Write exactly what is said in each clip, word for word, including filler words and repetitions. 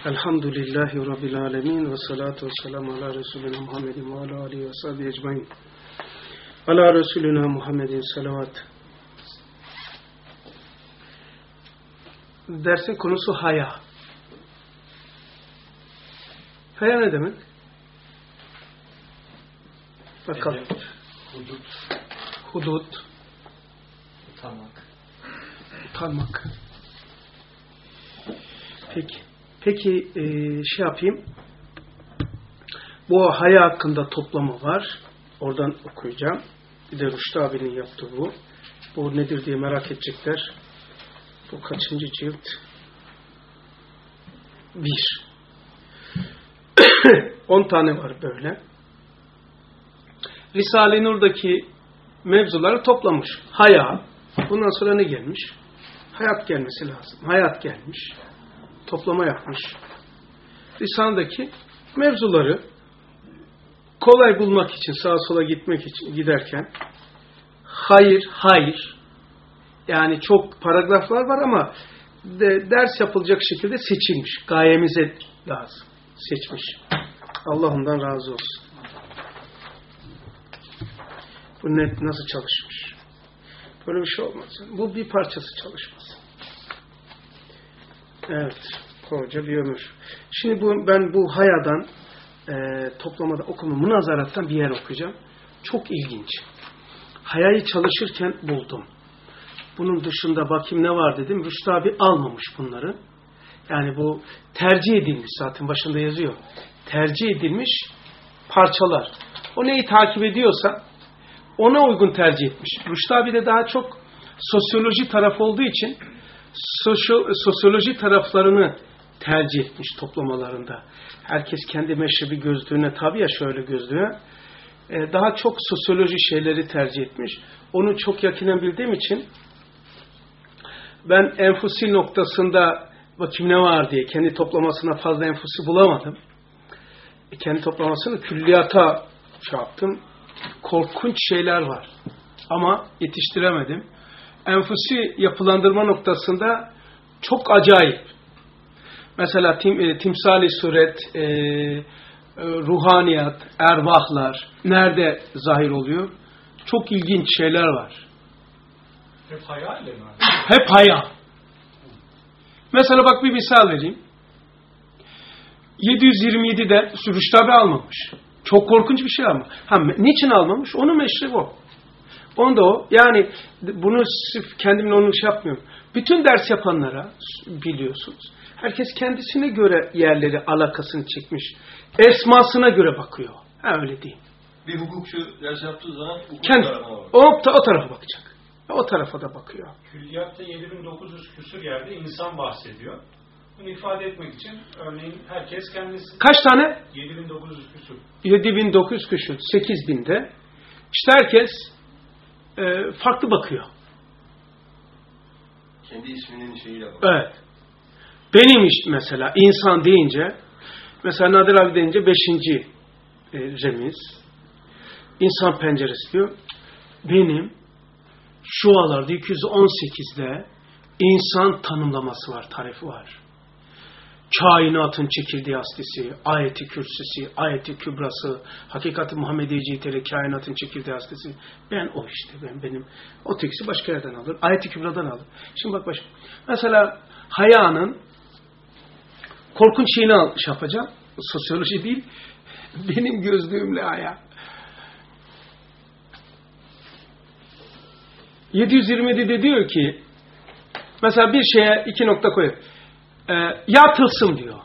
Elhamdülillahi Rabbil alemin ve salatu ve selamu ala Resulina Muhammedin ve ala alihi ve sahbihi ecmain. Ala Resulina Muhammedin salavat. Dersin konusu haya. Haya ne demek? Bakalım. Edep, hudut. Hudut. Utanmak. Utanmak. Peki. Peki e, şey yapayım. Bu haya hakkında toplamı var. Oradan okuyacağım. Bir de Rüştü abinin yaptığı bu. Bu nedir diye merak edecekler. Bu kaçıncı cilt? Bir. On tane var böyle. Risale-i Nur'daki mevzuları toplamış. Haya. Bundan sonra ne gelmiş? Hayat gelmesi lazım. Hayat gelmiş. Toplama yapmış. Risale'deki mevzuları kolay bulmak için, sağa sola gitmek için giderken hayır, hayır. Yani çok paragraflar var ama de, ders yapılacak şekilde seçilmiş. Gayemize lazım. Seçmiş. Allah ondan razı olsun. Bu net nasıl çalışmış? Böyle bir şey olmaz. Bu bir parçası çalışmaz. Evet. Koca bir ömür. Şimdi bu, ben bu hayadan e, toplamada okuma münazarattan bir yer okuyacağım. Çok ilginç. Hayayı çalışırken buldum. Bunun dışında bakayım ne var dedim. Rüştü abi almamış bunları. Yani bu tercih edilmiş, zaten başında yazıyor. Tercih edilmiş parçalar. O neyi takip ediyorsa ona uygun tercih etmiş. Rüştü abi de daha çok sosyoloji tarafı olduğu için sosyo, sosyoloji taraflarını tercih etmiş toplamalarında. Herkes kendi meşrebi gözlüğüne tabi ya, şöyle gözlüğe. Ee, daha çok sosyoloji şeyleri tercih etmiş. Onu çok yakinen bildiğim için ben enfusi noktasında bakayım ne var diye kendi toplamasına fazla enfusi bulamadım. E, kendi toplamasını külliyata şey yaptım. Korkunç şeyler var. Ama yetiştiremedim. Enfusi yapılandırma noktasında çok acayip. Mesela tim, e, timsali suret, e, e, ruhaniyat, ervahlar nerede zahir oluyor? Çok ilginç şeyler var. Hep haya ile mi? Hep haya. Mesela bak bir misal vereyim. yedi yüz yirmi yedi'de Rüştü abi almamış. Çok korkunç bir şey ama. Ha, niçin almamış? Onun meşrebi o. Onda o. Yani bunu sırf kendimle onu şey yapmıyorum. Bütün ders yapanlara biliyorsunuz. Herkes kendisine göre yerleri, alakasını çekmiş. Esmasına göre bakıyor. Ha, öyle değil. Bir hukukçu ders yaptığı zaman hukuk Kendi, tarafına bakıyor. o, o tarafa bakacak. O tarafa da bakıyor. Külliyatta yedi bin dokuz yüz küsur yerde insan bahsediyor. Bunu ifade etmek için örneğin herkes kendisi... Kaç tane? yedi bin dokuz yüz küsur. yedi bin dokuz yüz küsur. sekiz binde. İşte herkes e, farklı bakıyor. Kendi isminin şeyiyle bakıyor. Evet. Benim iş mesela insan deyince, mesela Nadir abi deyince beşinci e, remiz, insan penceresi diyor. Benim şu alarda iki yüz on sekiz'de insan tanımlaması var, tarifi var. Kainatın çekirdeği aslisi, ayeti kürsüsü, ayeti kübrası, hakikati Muhammediye cihetiyle kainatın çekirdeği aslisi. Ben o işte, ben benim. O tekisi başka yerden alır. Ayeti kübradan alır. Şimdi bak başka. Mesela hayanın korkunç şeyini al, şey yapacağım. Sosyoloji değil. Benim gözlüğümle haya. yedi yüz yirmi yedi'de diyor ki mesela bir şeye iki nokta koyuyor. E, ya tılsım diyor.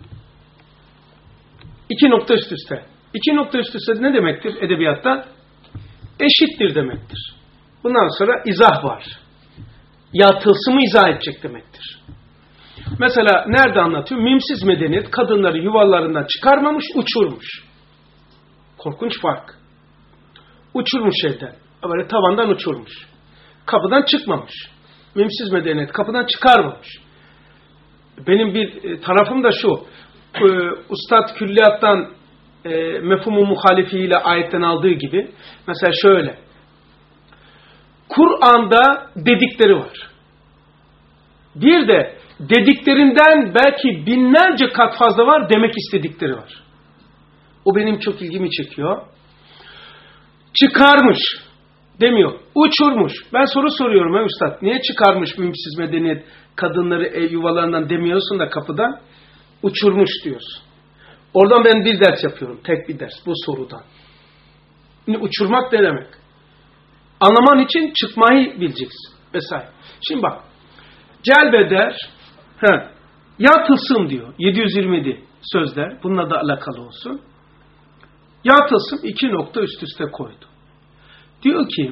İki nokta üst üste. İki nokta üst üste ne demektir edebiyatta? Eşittir demektir. Bundan sonra izah var. Ya tılsımı izah edecek demektir. Mesela nerede anlatıyor? Mimsiz medeniyet kadınları yuvalarından çıkarmamış, uçurmuş. Korkunç fark. Uçurmuş evden. Böyle tavandan uçurmuş. Kapıdan çıkmamış. Mimsiz medeniyet kapıdan çıkarmamış. Benim bir tarafım da şu. E, Ustad Külliyat'tan e, mefhumu muhalifiyle ayetten aldığı gibi. Mesela şöyle. Kur'an'da dedikleri var. Bir de dediklerinden belki binlerce kat fazla var, demek istedikleri var. O benim çok ilgimi çekiyor. Çıkarmış demiyor. Uçurmuş. Ben soru soruyorum ha üstad. Niye çıkarmış mühimsiz medeniyet kadınları ev yuvalarından demiyorsun da kapıdan? Uçurmuş diyorsun. Oradan ben bir ders yapıyorum. Tek bir ders. Bu sorudan. Şimdi uçurmak ne demek? Anlaman için çıkmayı bileceksin. Vesaire. Şimdi bak. Celbeder he, ya tılsım diyor. yedi yüz yirmi yedi sözler. Bununla da alakalı olsun. Ya tılsım iki nokta üst üste koydu. Diyor ki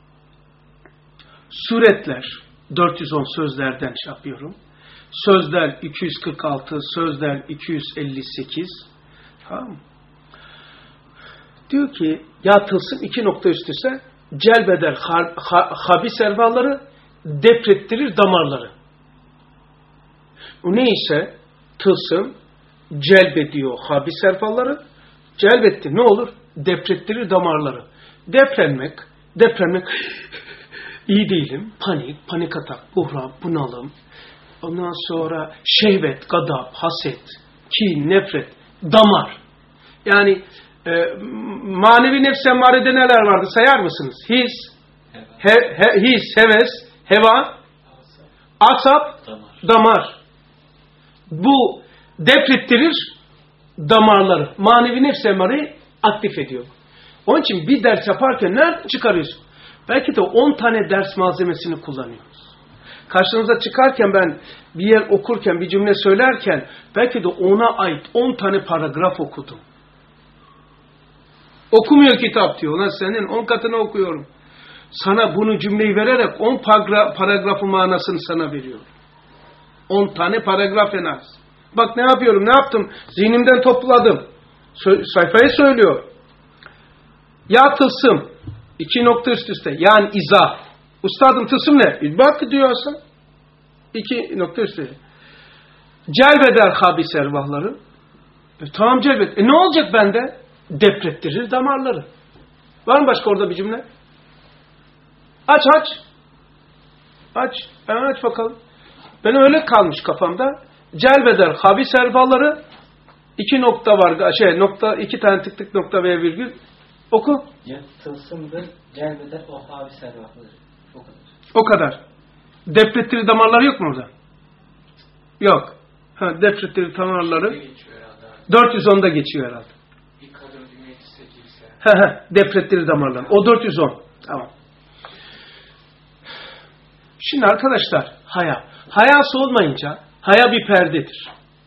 suretler dört yüz on sözlerden şey yapıyorum. Sözler iki yüz kırk altı, sözler iki yüz elli sekiz. Tamam mı? Diyor ki ya tılsım iki nokta üst üste celbeder ha, ha, habis ervaları, deprettirir damarları. O neyse tılsım celbediyor habis ervaları, celbetti ne olur? Deprettirir damarları. Depremek, depremek iyi değilim, panik, panik atak, buhran, bunalım, ondan sonra şehvet, gadap, haset, kin, nefret, damar. Yani e, manevi nefs emmarede neler vardı sayar mısınız? His, he, he, his, heves, heva, asap, damar. damar. Bu deprettirir damarları. Manevi nefs emmareyi aktif ediyor. Onun için bir ders yaparken nereden çıkarıyorsun? Belki de on tane ders malzemesini kullanıyoruz. Karşınıza çıkarken ben bir yer okurken, bir cümle söylerken belki de ona ait on tane paragraf okudum. Okumuyor kitap diyor. Ulan senin on katını okuyorum. Sana bunu cümleyi vererek on paragrafın manasını sana veriyorum. on tane paragraf en az. Bak ne yapıyorum, ne yaptım? Zihnimden topladım. Sö- sayfaya söylüyor. Ya tılsım, iki nokta üst üste, yani izah. Ustadım tılsım ne? Bak diyorsa, iki nokta üst üste. Celbeder habis ervahları. E, tamam celbet. E ne olacak bende? Deprettirir damarları. Var mı başka orada bir cümle? Aç aç. Aç. Hemen aç bakalım. Ben öyle kalmış kafamda. Celbeder habis ervahları. İki nokta var. Şey nokta, iki tane tık tık nokta ve virgül. Oku. Tılsımdır, celbeder o habis ervahları. O kadar. O kadar. Deprettirir damarları yok mu orada? Yok. Ha, deprettirir damarları dört yüz onda geçiyor herhalde. Bir kadın bir meclise girse. He he. Deprettirir damarları. O dört yüz on. Tamam. Şimdi arkadaşlar haya. Hayası olmayınca haya bir perdedir.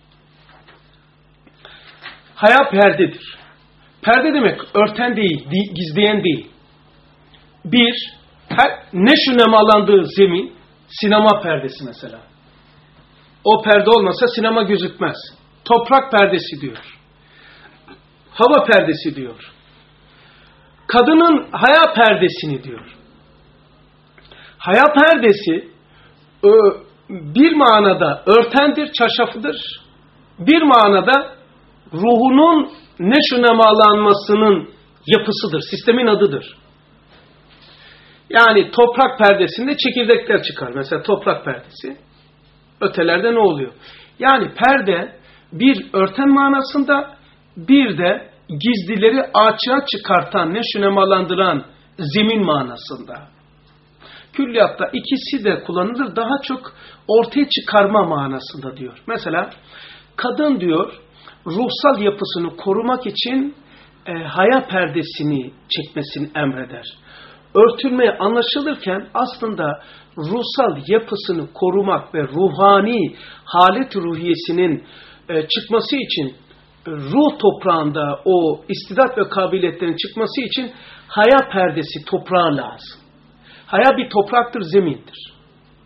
Haya perdedir. Perde demek örten değil, gizleyen değil. Bir, her, ne şu nemalandığı zemin, sinema perdesi mesela. O perde olmasa sinema gözükmez. Toprak perdesi diyor. Hava perdesi diyor. Kadının haya perdesini diyor. Haya perdesi bir manada örtendir, çarşafıdır. Bir manada ruhunun neşünemalanmasının yapısıdır, sistemin adıdır. Yani toprak perdesinde çekirdekler çıkar. Mesela toprak perdesi. Ötelerde ne oluyor? Yani perde bir örten manasında, bir de gizlileri açığa çıkartan, neşünemalandıran zemin manasında. Külliyatta ikisi de kullanılır. Daha çok ortaya çıkarma manasında diyor. Mesela kadın diyor, ruhsal yapısını korumak için e, haya perdesini çekmesini emreder. Örtülmeye anlaşılırken aslında ruhsal yapısını korumak ve ruhani halet ruhiyesinin e, çıkması için, ruh toprağında o istidat ve kabiliyetlerin çıkması için haya perdesi toprağa lazım. Haya bir topraktır, zemindir.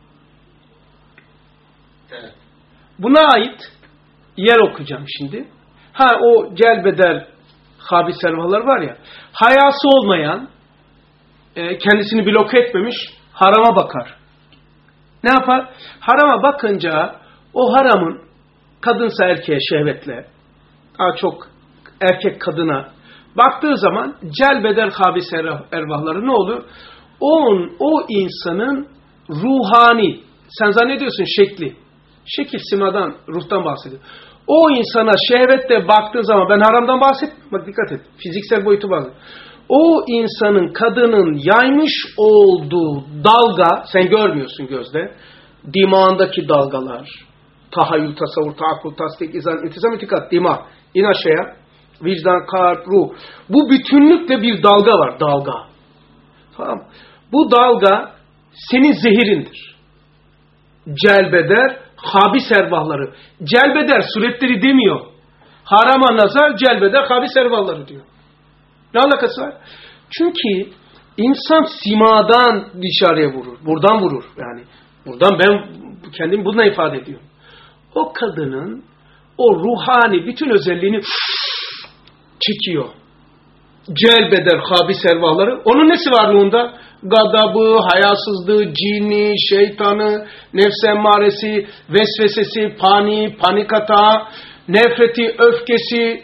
Evet. Buna ait yer okuyacağım şimdi. Ha o celbeder habis servalar var ya, hayası olmayan, e, kendisini bloke etmemiş, harama bakar. Ne yapar? Harama bakınca o haramın kadınsa erkeğe şehvetle, daha çok erkek kadına baktığı zaman celbeder habis ervahları ne olur? O, o insanın ruhani, sen zannediyorsun şekli, Şekil simadan, ruhtan bahsediyor. O insana şehvetle baktığın zaman, ben haramdan bahsetmiyorum. Bak dikkat et. Fiziksel boyutu var. O insanın, kadının yaymış olduğu dalga, sen görmüyorsun gözde. Dimağındaki dalgalar. Tahayyül, tasavvur, taakkul, tasdik, izan, intizam, itikat, dima. İn aşağıya. Vicdan, kalp, ruh. Bu bütünlükle bir dalga var. Dalga. Tamam. Bu dalga senin zehirindir. Celbeder, habis ervahları. Celbeder, suretleri demiyor. Harama nazar, celbeder, habis ervahları diyor. Ne alakası var? Çünkü insan simadan dışarıya vurur. Buradan vurur. Yani buradan ben kendimi bununla ifade ediyorum. O kadının o ruhani bütün özelliğini çekiyor. Celbeder habis ervahları. Onun nesi var ruhunda? Gadabı, hayasızlığı, cini, şeytanı, nefs emmaresi, vesvesesi, paniği, panik atağı, nefreti, öfkesi.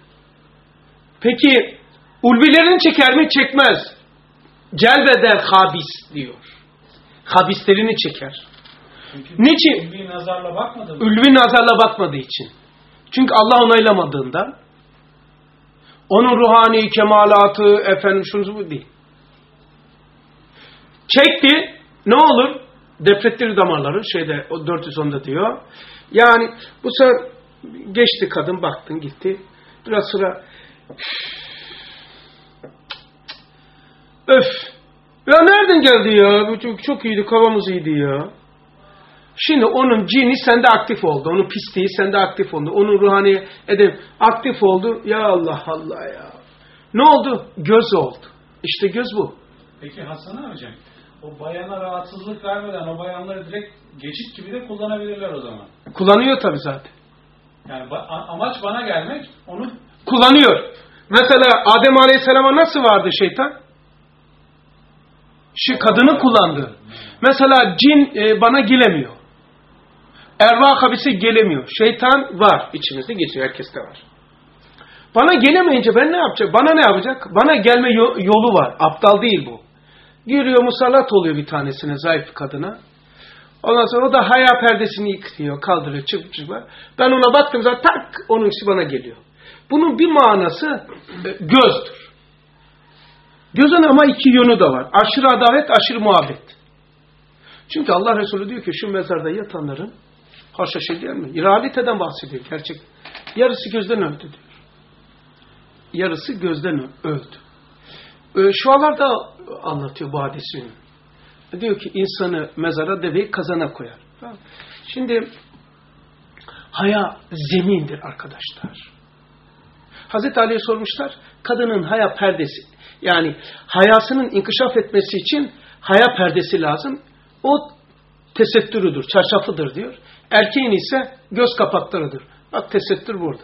Peki ulvilerini çeker mi? Çekmez. Celbeder habis diyor. Habislerini çeker. Çünkü niçin? Ulvi nazarla bakmadı mı? Ulvi nazarla bakmadığı için. Çünkü Allah onaylamadığından onun ruhani kemalatı, efendim şunu bu değil. Çekti, ne olur? Deprettiri damarları, şeyde o dört yüz onda diyor. Yani bu sefer geçti kadın, baktın gitti. Biraz sonra öf. Ya nereden geldi ya? Bu çok, çok iyiydi, kafamız iyiydi ya. Şimdi onun cini sende aktif oldu. Onun pisliği sende aktif oldu. Onun ruhani edep aktif oldu. Ya Allah Allah ya. Ne oldu? Göz oldu. İşte göz bu. Peki Hasan abicim, o bayana rahatsızlık vermeden o bayanları direkt geçit gibi de kullanabilirler o zaman. Kullanıyor tabii zaten. Yani amaç bana gelmek, onu kullanıyor. Mesela Adem Aleyhisselam'a nasıl vardı şeytan? Şu kadını kullandı. Mesela cin e, bana gelemiyor. Ervah habisi gelemiyor. Şeytan var. İçimizde geçiyor. Herkeste var. Bana gelemeyince ben ne yapacağım? Bana ne yapacak? Bana gelme yolu var. Aptal değil bu. Giriyor, musallat oluyor bir tanesine, zayıf kadına. Ondan sonra o da haya perdesini yıkıyor, kaldırıyor, çıp çıp. Ben ona baktım zaten tak, onun işi bana geliyor. Bunun bir manası e, gözdür. Gözün ama iki yönü de var. Aşırı adalet, aşırı muhabbet. Çünkü Allah Resulü diyor ki şu mezarda yatanların haşa şey değil mi? İraliteden bahsediyor gerçek. Yarısı gözden öldü diyor. Yarısı gözden öldü. Ee, Şualar da anlatıyor bu hadisini. Diyor ki insanı mezara, deveyi kazana koyar. Şimdi haya zemindir arkadaşlar. Hazreti Ali'ye sormuşlar, kadının haya perdesi, yani hayasının inkişaf etmesi için haya perdesi lazım. O tesettürüdür, çarşafıdır diyor. Erkeğin ise göz kapaklarıdır. Bak tesettür burada.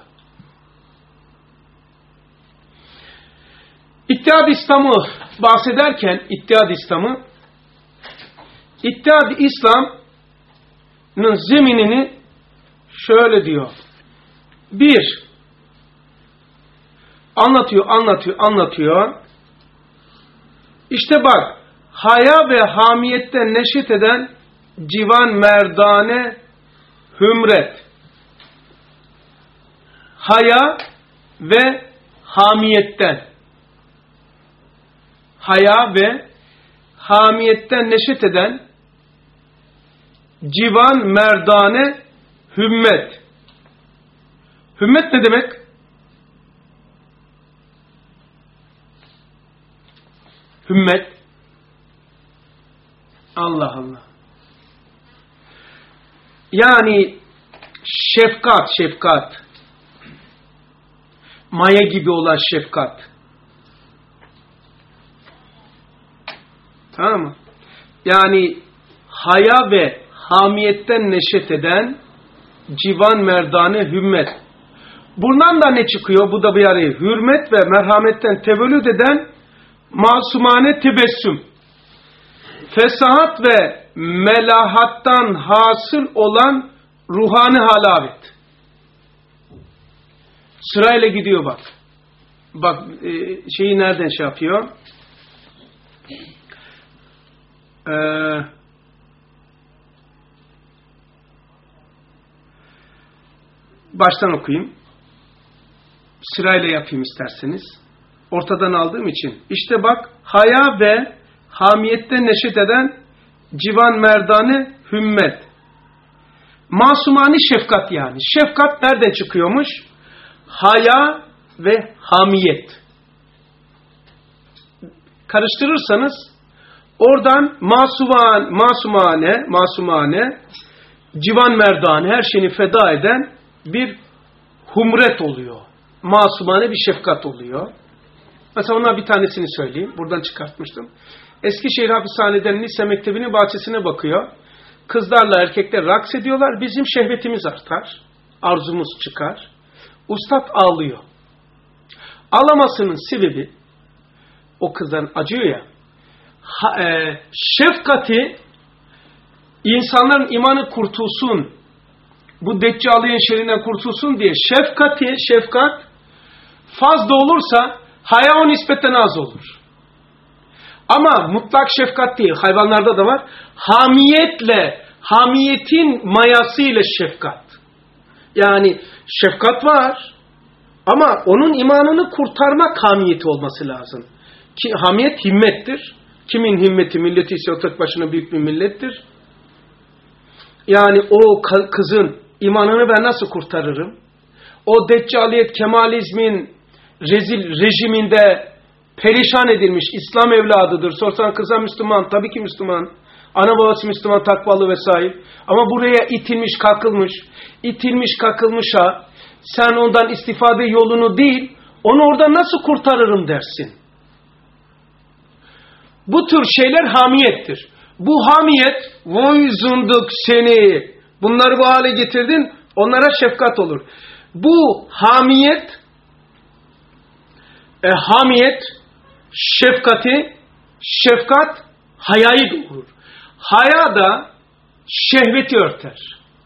İttihad İslam'ı bahsederken, İttihad İslam'ı, İttihad İslam'ın zeminini şöyle diyor. Bir, anlatıyor, anlatıyor, anlatıyor. İşte bak, haya ve hamiyetten neşet eden civan, merdane, hümret. Haya ve hamiyetten. Haya ve hamiyetten neşet eden civan, merdane, hümmet. Hümmet ne demek? Hümmet. Allah Allah. Yani şefkat, şefkat. Maya gibi olan şefkat. Tamam mı? Yani haya ve hamiyetten neşet eden civan, merdane, hümmet. Bundan da ne çıkıyor? Bu da bir araya. Hürmet ve merhametten tevellüd eden masumane tebessüm. Fesahat ve melahattan hasıl olan ruhani halavet. Sırayla gidiyor bak. Bak şeyi nereden şey yapıyor? Ee, Baştan okuyayım. Sırayla yapayım isterseniz. Ortadan aldığım için. İşte bak, haya ve hamiyette neşet eden civan merdane hümmet. Masumani şefkat yani. Şefkat nereden çıkıyormuş? Haya ve hamiyet. Karıştırırsanız oradan masuman, masumane, masumane, civan merdane, her şeyini feda eden bir humret oluyor. Masumane bir şefkat oluyor. Mesela ona bir tanesini söyleyeyim. Buradan çıkartmıştım. Eskişehir Hapishane'den lise mektebinin bahçesine bakıyor. Kızlarla erkekler raks ediyorlar. Bizim şehvetimiz artar. Arzumuz çıkar. Ustad ağlıyor. Ağlamasının sebebi, o kızların acıyor ya, ha, e, şefkati, insanların imanı kurtulsun, bu deccaliyen şerrinden kurtulsun diye şefkati, şefkat fazla olursa haya o nispetten az olur. Ama mutlak şefkat değil, hayvanlarda da var. Hamiyetle, hamiyetin mayasıyla şefkat. Yani şefkat var ama onun imanını kurtarmak hamiyeti olması lazım. Ki hamiyet himmettir. Kimin himmeti milleti ise o tek başına büyük bir millettir. Yani o kızın imanını ben nasıl kurtarırım? O deccaliyet, kemalizmin rezil rejiminde perişan edilmiş İslam evladıdır. Sorsan kıza Müslüman, tabii ki Müslüman. Ana babası Müslüman, takvalı vesaire. Ama buraya itilmiş, kakılmış. İtilmiş, kakılmışa sen ondan istifade yolunu değil, onu oradan nasıl kurtarırım dersin. Bu tür şeyler hamiyettir. Bu hamiyet, vay zındık seni, bunları bu hale getirdin, onlara şefkat olur. Bu hamiyet, e, hamiyet, şefkati, şefkat, hayayı doğurur. Haya da şehveti örter.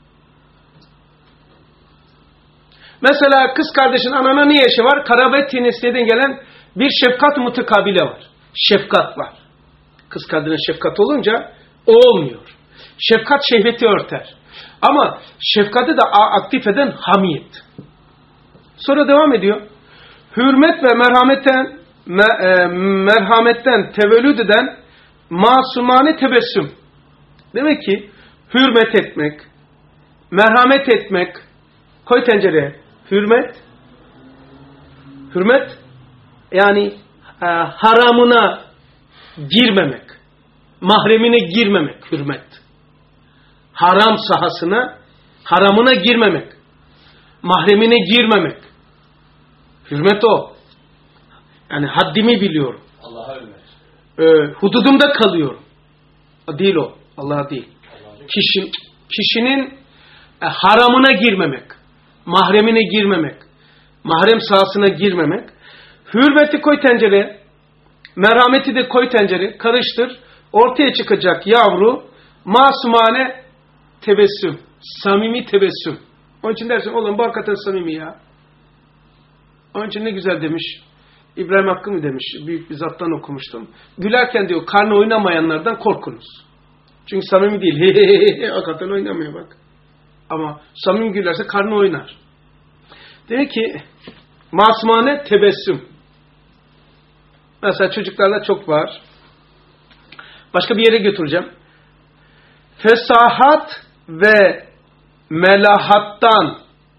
Mesela kız kardeşin anana ne yaşı var? Karabet tinesiyeden gelen bir şefkat mutekabile var. Şefkat var. Kız kadına şefkat olunca o olmuyor. Şefkat şehveti örter. Ama şefkati de aktif eden hamiyet. Sonra devam ediyor. Hürmet ve merhametten me, e, merhametten tevellüd eden masumane tebessüm. Demek ki hürmet etmek, merhamet etmek, koy tencereye. Hürmet, hürmet yani e, haramına girmemek, mahremine girmemek hürmet. Haram sahasına, haramına girmemek, mahremine girmemek. Hürmet o. Yani haddimi biliyorum. Allah'a hürmet. Ee, hududumda kalıyorum. Değil o. Allah'a değil. Allah Kişi, kişinin e, haramına girmemek, mahremine girmemek, mahrem sahasına girmemek. Hürmeti koy tencereye, merhameti de koy tencereye, karıştır. Ortaya çıkacak yavru masumane tebessüm, samimi tebessüm. Onun için dersin, oğlum bu hakikaten samimi ya. Onun için ne güzel demiş. İbrahim Hakkı mı demiş, büyük bir zattan okumuştum. Gülerken diyor, karnı oynamayanlardan korkunuz. Çünkü samimi değil. Hakikaten oynamıyor bak. Ama samimi gülerse karnı oynar. Diyor ki, masumane tebessüm. Mesela çocuklarda çok var. Başka bir yere götüreceğim. Fesahat ve melahattan,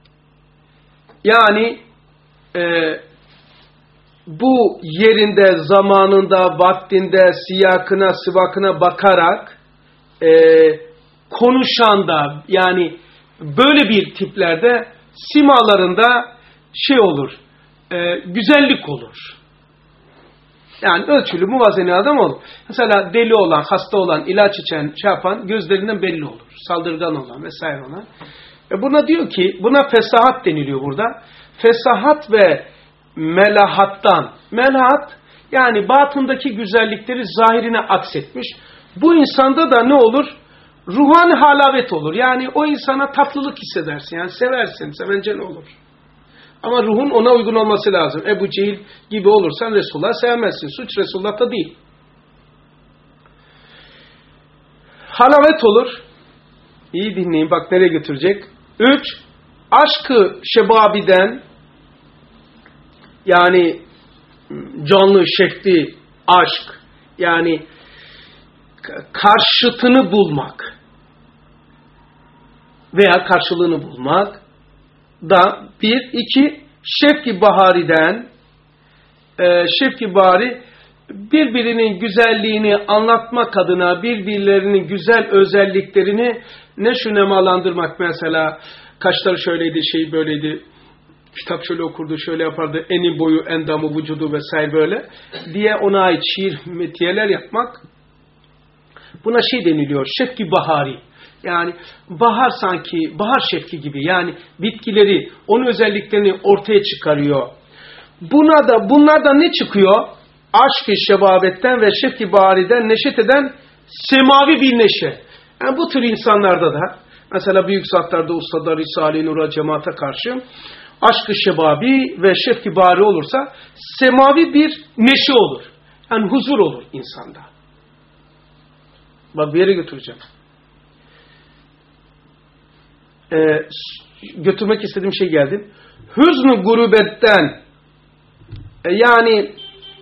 yani e, bu yerinde, zamanında, vaktinde, siyakına, sıvakına bakarak e, konuşan da, yani böyle bir tiplerde simalarında şey olur, e, güzellik olur. Yani ölçülü, muvazene adam olur. Mesela deli olan, hasta olan, ilaç içen, şey yapan gözlerinden belli olur. Saldırgan olan vesaire olan. E buna diyor ki, buna fesahat deniliyor burada. Fesahat ve melahattan. Melahat, yani batındaki güzellikleri zahirine aksetmiş. Bu insanda da ne olur? Ruhani halavet olur. Yani o insana tatlılık hissedersin. Yani seversin, sevence ne olur? Ama ruhun ona uygun olması lazım. Ebu Cehil gibi olursan Resulullah'ı sevmezsin. Suç Resulullah'ta değil. Halavet olur. İyi dinleyin, bak nereye götürecek. Üç, aşkı şebabiden, yani canlı, şehvli aşk, yani karşıtını bulmak veya karşılığını bulmak da bir, iki, şevk-i bahariden, e, şevk-i bahari birbirinin güzelliğini anlatmak adına birbirlerinin güzel özelliklerini neşünemalandırmak. Mesela kaşları şöyleydi, şey böyleydi, kitap şöyle okurdu, şöyle yapardı, eni boyu, endamı, vücudu vesaire böyle diye ona ait şiir, metiyeler yapmak. Buna şey deniliyor, şevk-i bahari. Yani bahar sanki, bahar şevki gibi, yani bitkileri, onun özelliklerini ortaya çıkarıyor. Buna da, bunlardan ne çıkıyor? Aşk-ı şebabetten ve şevk-i bahariden neşet eden semavi bir neşe. Yani bu tür insanlarda da, mesela büyük zatlarda, ustada, Risale-i Nur'a, cemaate karşı aşk-ı şebabi ve şevk-i bahari olursa semavi bir neşe olur. Yani huzur olur insanda. Bak bir yere götüreceğim. Ee, götürmek istediğim şey geldi. Hüznü gurubetten, e, yani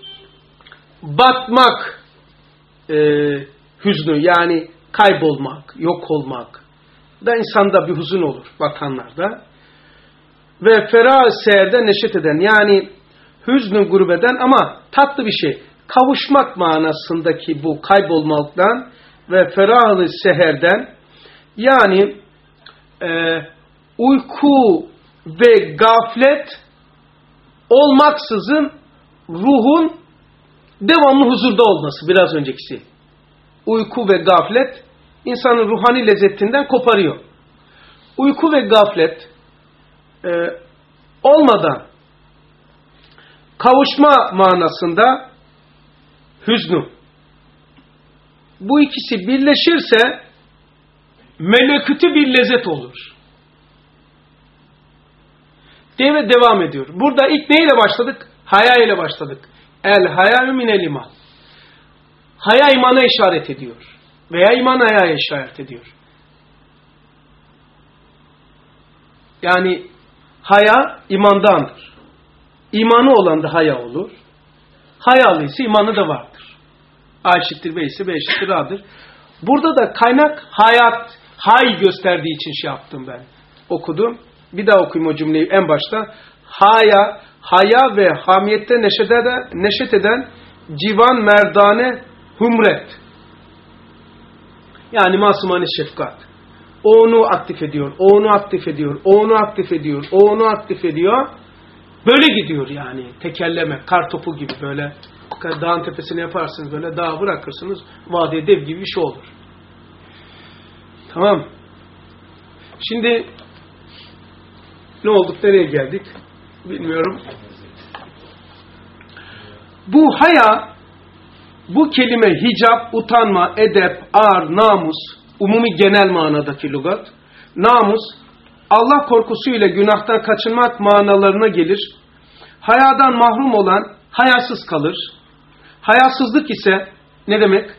batmak, e, hüznü yani kaybolmak, yok olmak da insanda bir huzun olur bakanlarda. Ve ferah seyerde neşet eden, yani hüznü gurbeden ama tatlı bir şey. Kavuşmak manasındaki bu kaybolmaktan ve ferahlı seherden, yani e, uyku ve gaflet olmaksızın ruhun devamlı huzurda olması, biraz öncekisi. Uyku ve gaflet insanın ruhani lezzetinden koparıyor. Uyku ve gaflet e, olmadan kavuşma manasında hüznü. Bu ikisi birleşirse melekütü bir lezzet olur. Diye ve devam ediyor. Burada ilk neyle başladık? Haya ile başladık. El hayâ minel iman. Haya imana işaret ediyor. Veya iman hayaya işaret ediyor. Yani haya imandandır. İmanı olan da haya olur. Hayalı ise imanı da vardır. A eşittir B ise B eşittir A'dır. Burada da kaynak hayat, hay gösterdiği için şey yaptım ben. Okudum. Bir daha okuyayım o cümleyi en başta. Haya, haya ve hamiyette neşet eden, neşet eden civan merdane humret. Yani masumane şefkat. O onu aktif ediyor, o onu aktif ediyor, o onu aktif ediyor, o onu aktif ediyor. Böyle gidiyor yani. Tekerleme, kar topu gibi böyle. Dağın tepesine yaparsınız böyle, dağı bırakırsınız. Vadiye dev gibi bir şey olur. Tamam. Şimdi ne olduk, nereye geldik? Bilmiyorum. Bu haya, bu kelime hicap, utanma, edep, ar, namus, umumi genel manadaki lügat, namus, Allah korkusuyla günahtan kaçınmak manalarına gelir. Hayadan mahrum olan hayasız kalır. Hayasızlık ise ne demek?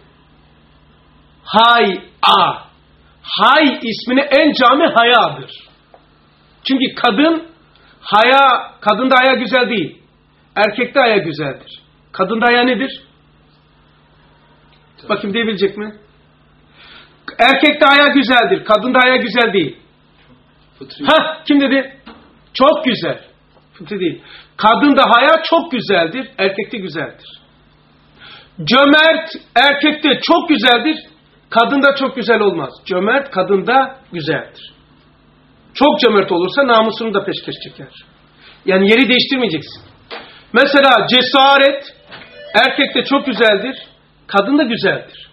Hay-a. Hay ismine en cami hayadır. Çünkü kadın haya, kadında haya güzel değil. Erkekte haya güzeldir. Kadında haya nedir? Bakayım diyebilecek mi? Erkekte haya güzeldir. Kadında haya güzel değil. Ha, kim dedi? Çok güzel. Fıtri değil. Kadında haya çok güzeldir. Erkekte güzeldir. Cömert erkekte çok güzeldir. Kadında çok güzel olmaz. Cömert kadında güzeldir. Çok cömert olursa namusunu da peşkeş çeker. Yani yeri değiştirmeyeceksin. Mesela cesaret erkekte çok güzeldir. Kadında güzeldir.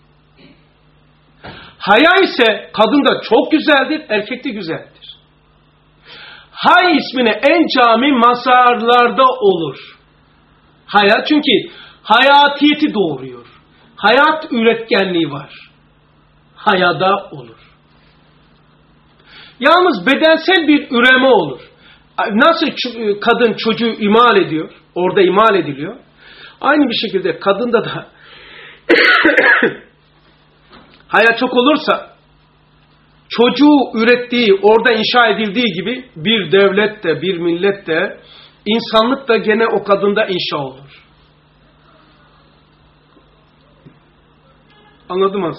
Haya ise kadında çok güzeldir. Erkekte güzeldir. Hay ismine en cami mazharlarda olur. Haya çünkü hayatiyeti doğuruyor. Hayat üretkenliği var. Hayada olur. Yalnız bedensel bir üreme olur. Nasıl kadın çocuğu imal ediyor, orada imal ediliyor. Aynı bir şekilde kadında da haya çok olursa, çocuğu ürettiği, orada inşa edildiği gibi bir devlet de, bir millet de, insanlık da gene o kadında inşa olur. Anladın mı?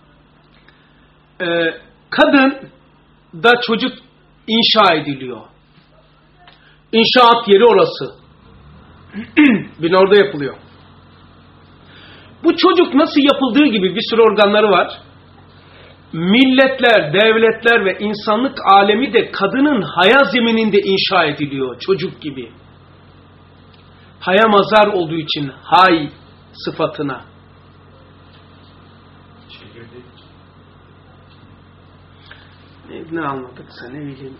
Ee, kadın da çocuk inşa ediliyor. İnşaat yeri orası. Bir orada yapılıyor. Bu çocuk nasıl yapıldığı gibi bir sürü organları var. Milletler, devletler ve insanlık alemi de kadının haya zemininde inşa ediliyor. Çocuk gibi. Haya mazhar olduğu için hay sıfatına. Ne, ne anladıksa ne bileyim.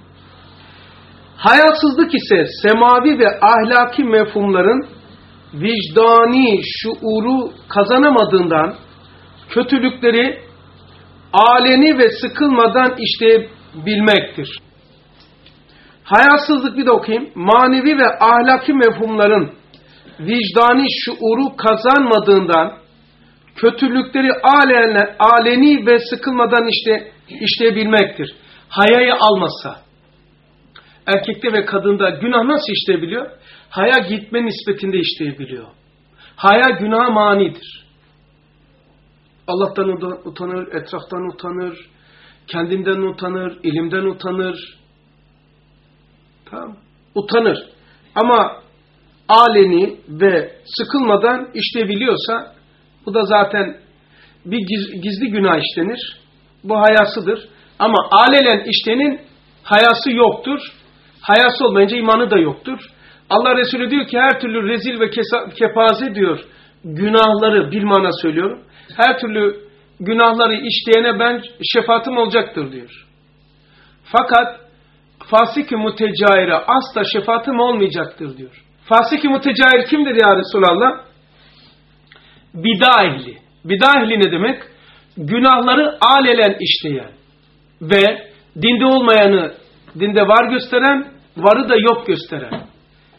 Hayasızlık ise semavi ve ahlaki mefhumların vicdani şuuru kazanamadığından kötülükleri aleni ve sıkılmadan işleyebilmektir. Hayasızlık bir de okuyayım. Manevi ve ahlaki mefhumların vicdani şuuru kazanmadığından kötülükleri aleni, aleni ve sıkılmadan işte, işleyebilmektir. Hayayı almasa, erkekte ve kadında günah nasıl işleyebiliyor? Haya gitme nispetinde işleyebiliyor. Haya günaha manidir. Allah'tan utanır, etraftan utanır, kendinden utanır, ilimden utanır. Tamam. Utanır. Ama aleni ve sıkılmadan işleyebiliyorsa bu da zaten bir giz, gizli günah işlenir. Bu hayasıdır. Ama alelen işlenin hayası yoktur. Hayası olmayınca imanı da yoktur. Allah Resulü diyor ki her türlü rezil ve kepaze diyor günahları bilmana söylüyorum. Her türlü günahları işleyene ben şefaatim olacaktır diyor. Fakat fasik-i mütecaire asla şefaatim olmayacaktır diyor. Fasik-i mütecair kimdir ya Resulallah? Bid'a ehli. Bid'a ehli ne demek? Günahları alelen işleyen ve dinde olmayanı dinde var gösteren, varı da yok gösteren.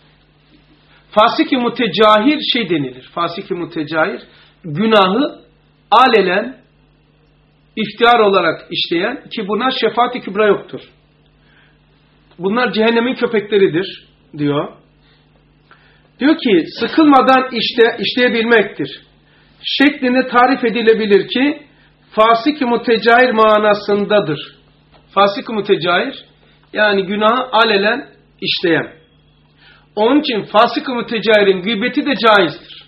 Fasik-i mütecahir şey denilir. Fasik-i mütecahir günahı alelen iftihar olarak işleyen ki buna şefaat-i kübra yoktur. Bunlar cehennemin köpekleridir diyor. Diyor ki sıkılmadan işte işleyebilmektir. Şeklinde tarif edilebilir ki fasik-i mütecahir manasındadır. Fasik-i mütecahir yani günahı alelen işleyen. Onun için fasik-i mütecahirin gıybeti de caizdir.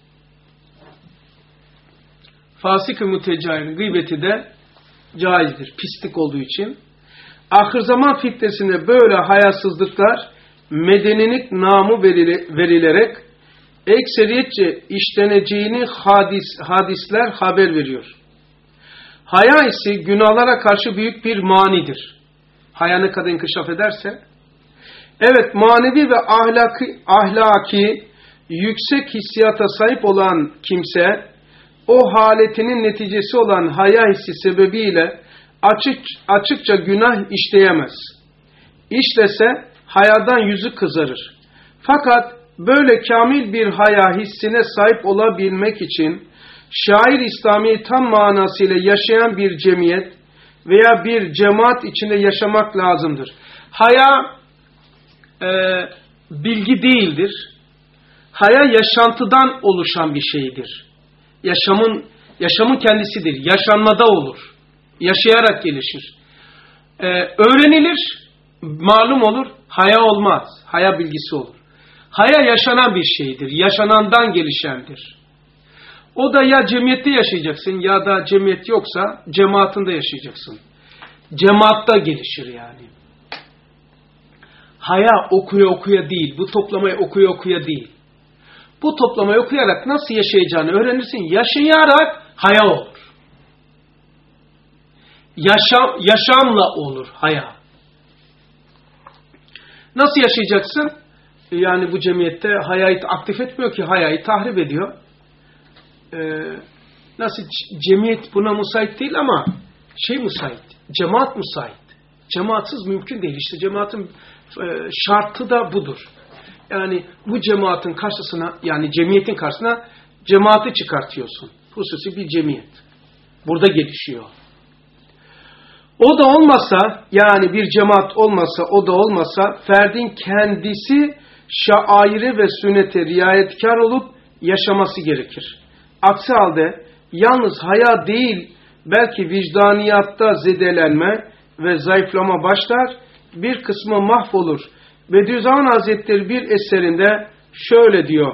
Fasik-i mütecahirin gıybeti de caizdir. Pislik olduğu için. Ahir zaman fitnesinde böyle hayasızlıklar medenilik namı verilerek ekseriyetçe işleneceğini hadis, hadisler haber veriyor. Haya ise günahlara karşı büyük bir manidir. Haya ne kadar inkişaf ederse. Evet, manevi ve ahlaki, ahlaki yüksek hissiyata sahip olan kimse o haletinin neticesi olan haya hissi sebebiyle açık, açıkça günah işleyemez. İşlese hayadan yüzü kızarır. Fakat böyle kamil bir haya hissine sahip olabilmek için şair İslami'yi tam manasıyla yaşayan bir cemiyet veya bir cemaat içinde yaşamak lazımdır. Haya e, bilgi değildir. Haya yaşantıdan oluşan bir şeydir. Yaşamın yaşamın kendisidir. Yaşanmada olur. Yaşayarak gelişir. E, öğrenilir, malum olur. Haya olmaz. Haya bilgisi olur. Haya yaşanan bir şeydir. Yaşanandan gelişendir. O da ya cemiyette yaşayacaksın ya da cemiyet yoksa cemaatinde yaşayacaksın. Cemaatta gelişir yani. Haya okuya okuya değil. Bu toplamayı okuya okuya değil. Bu toplamayı okuyarak nasıl yaşayacağını öğrenirsin. Yaşayarak haya olur. Yaşam, yaşamla olur haya. Nasıl yaşayacaksın? Yani bu cemiyette hayayı aktif etmiyor ki hayayı tahrip ediyor. Ee, nasıl cemiyet buna müsait değil ama şey müsait. Cemaat müsait. Cemaatsız mümkün değil. İşte cemaatin e, şartı da budur. Yani bu cemaatin karşısına yani cemiyetin karşısına cemaati çıkartıyorsun. Hususi bir cemiyet. Burada gelişiyor. O da olmasa, yani bir cemaat olmasa, o da olmasa, ferdin kendisi şairi ve sünnete riayetkar olup yaşaması gerekir. Aksi halde yalnız haya değil, belki vicdaniyatta zedelenme ve zayıflama başlar, bir kısmı mahvolur. Bediüzzaman Hazretleri bir eserinde şöyle diyor.